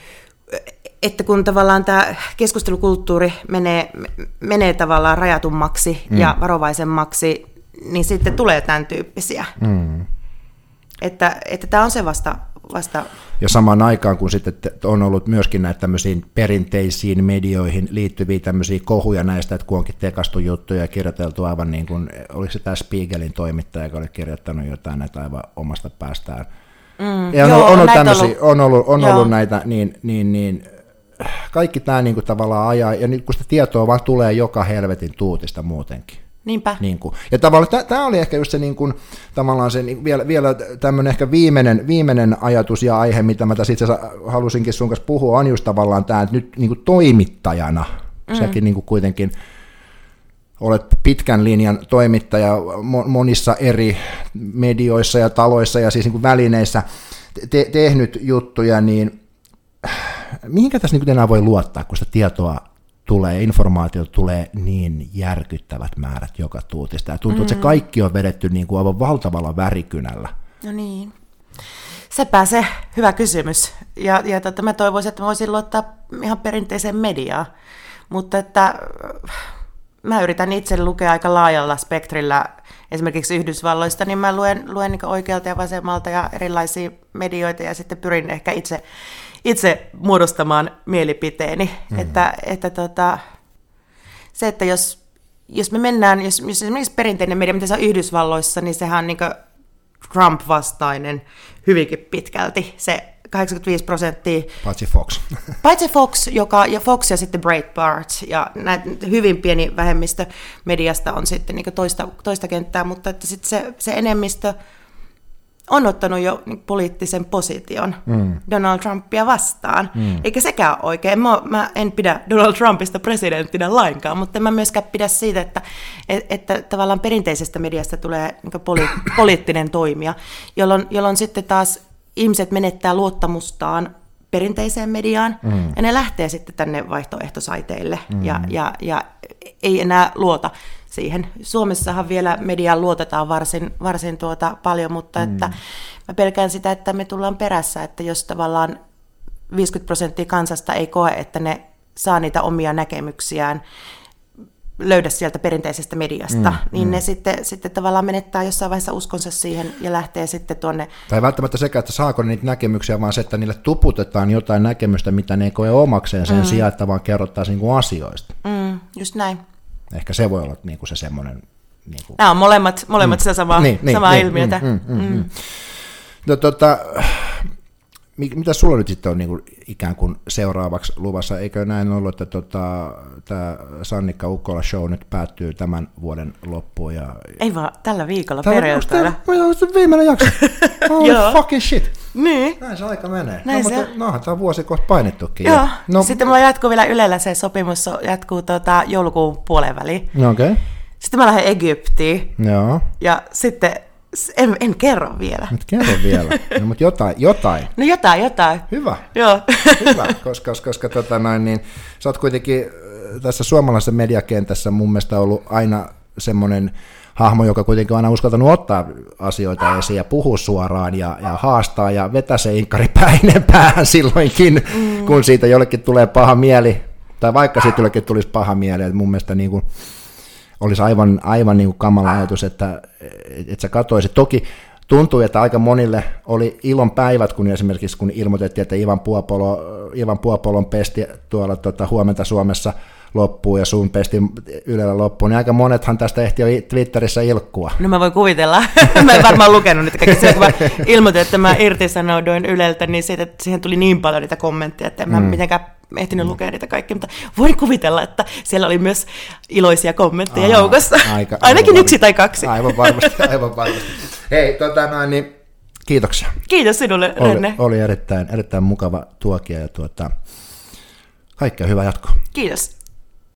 että kun tavallaan tämä keskustelukulttuuri menee, menee tavallaan rajatummaksi mm. ja varovaisemmaksi, niin sitten tulee tämän tyyppisiä. Mm. Että, että tämä on se vasta, vasta... Ja samaan aikaan, kun sitten on ollut myöskin näitä tämmöisiin perinteisiin medioihin liittyviä tämmöisiä kohuja näistä, että kun onkin tekastu juttuja ja kirjoiteltu aivan niin kuin, oliko se tämä Spiegelin toimittaja, joka oli kirjoittanut jotain näitä aivan omasta päästään. Mm. Ja on, Joo, on, ollut tämmöisiä, ollut, on ollut, on ollut näitä, niin... niin, niin kaikki tämä niin kuin tavallaan ajaa, ja nyt kun sitä tietoa vaan tulee joka helvetin tuutista muutenkin. Niinpä. Niin kuin. Ja tavallaan tämä oli ehkä just se, niin kuin, tavallaan se niin, vielä, vielä tämmöinen ehkä viimeinen, viimeinen ajatus ja aihe, mitä mä tässä itse asiassa halusinkin sun kanssa puhua, on just tavallaan tämä, että nyt niin kuin toimittajana, mm. säkin niin kuin kuitenkin olet pitkän linjan toimittaja monissa eri medioissa ja taloissa ja siis niin kuin välineissä te- tehnyt juttuja, niin mihinkä tässä niin enää voi luottaa, kun sitä tietoa tulee, informaatiota tulee niin järkyttävät määrät joka tuutista. Ja tuntuu, mm. että se kaikki on vedetty niin kuin aivan valtavalla värikynällä. No niin. Sepä se hyvä kysymys. Ja, ja tota, mä toivoisin, että mä voisin luottaa ihan perinteiseen mediaan. Mutta että mä yritän itse lukea aika laajalla spektrillä esimerkiksi Yhdysvalloista, niin mä luen, luen niin oikealta ja vasemmalta ja erilaisia medioita ja sitten pyrin ehkä itse itse muodostamaan mielipiteeni, mm-hmm. että, että tota, se, että jos, jos me mennään, jos, jos esimerkiksi perinteinen media, mitä se on Yhdysvalloissa, niin sehän on niin kuin Trump-vastainen hyvinkin pitkälti, se kahdeksankymmentäviisi prosenttia. Paitsi Fox. Paitsi Fox, joka, ja Fox ja sitten Breitbart, ja näitä hyvin pieni vähemmistö mediasta on sitten niin kuin toista, toista kenttää, mutta että sitten se, se enemmistö on ottanut jo poliittisen position mm. Donald Trumpia vastaan, mm. eikä sekään ole oikein. Mä, mä en pidä Donald Trumpista presidenttinä lainkaan, mutta en mä myöskään pidä siitä, että, että, että tavallaan perinteisestä mediasta tulee niin poli- poliittinen toimija, jolloin, jolloin sitten taas ihmiset menettää luottamustaan perinteiseen mediaan, mm. ja ne lähtee sitten tänne vaihtoehtosaiteille, mm. ja, ja, ja ei enää luota siihen. Suomessahan vielä mediaan luotetaan varsin, varsin tuota paljon, mutta että mm. mä pelkään sitä, että me tullaan perässä, että jos tavallaan viisikymmentä prosenttia kansasta ei koe, että ne saa niitä omia näkemyksiään löydä sieltä perinteisestä mediasta, mm, niin mm. ne sitten, sitten tavallaan menettää jossain vaiheessa uskonsa siihen ja lähtee sitten tuonne. Tai välttämättä sekä, että saako niitä näkemyksiä, vaan se, että niille tuputetaan jotain näkemystä, mitä ne ei koe omakseen sen mm. sijaan, että vaan kerrottaisiin niin kuin asioista. Mm, just näin. Ehkä se voi olla niin kuin se semmoinen. Niin kuin... Nämä on molemmat, molemmat mm. sitä samaa, niin, niin, samaa niin, ilmiötä. Mm, mm, mm, mm. No tota, mitä sulla nyt sitten on niin kuin ikään kuin seuraavaksi luvassa? Eikö näin ollut, että tota, tämä Sannikka Ukkola show nyt päättyy tämän vuoden loppuun? Ja... Ei vaan, tällä viikolla perjantaina. Tämä on viimeinen jakso. Oh, fucking shit. Niin. Näin se aika menee. Näin no, se. mutta nohan tämä on vuosi kohta painettukin. Joo. No, sitten mulla jatkuu vielä Ylellä se sopimus, jatkuu tuota joulukuun puolen väliin. No, okei. Okay. Sitten mä lähden Egyptiin. Joo. Ja sitten, en, en kerro vielä. Nyt kerro vielä. No, mutta jotain, jotain. No jotain, jotain. Hyvä. Joo. Hyvä, koska, koska, koska tota noin, niin, sä oot kuitenkin tässä suomalaisessa mediakentässä mun mielestä ollut aina semmoinen hahmo, joka kuitenkin on aina uskaltanut ottaa asioita esiin ja puhua suoraan ja, ja haastaa ja vetää se inkaripäinen päähän silloinkin, mm. kun siitä jollekin tulee paha mieli, tai vaikka siitä jollekin tulisi paha mieli, että mun mielestä niin kuin olisi aivan, aivan niin kuin kamala ajatus, että, että sä katoisit. Toki tuntui, että aika monille oli ilon päivät, kun esimerkiksi kun ilmoitettiin, että Ivan, Puopolo, Ivan Puopolon pesti tuolla tuota, Huomenta Suomessa loppuu ja sun pesti Ylellä loppuun, niin aika monethan tästä ehti jo Twitterissä ilkkua. No mä voin kuvitella. Mä en varmaan lukenut niitä kaikki. Silloin, kun mä ilmoitin, että mä irtisanouduin Yleltä, niin siitä, että siihen tuli niin paljon niitä kommentteja, että en mä mm. mitenkään ehtinyt mm. lukea niitä kaikki, mutta voin kuvitella, että siellä oli myös iloisia kommentteja Aa, joukossa. Aika, Ainakin yksi tai kaksi. Aivan varmasti, aivan varmasti. Hei, tota noin, niin kiitoksia. Kiitos sinulle, Renne. Oli, oli erittäin, erittäin mukava tuokia ja tuota, kaikkea hyvää jatkoa. Kiitos.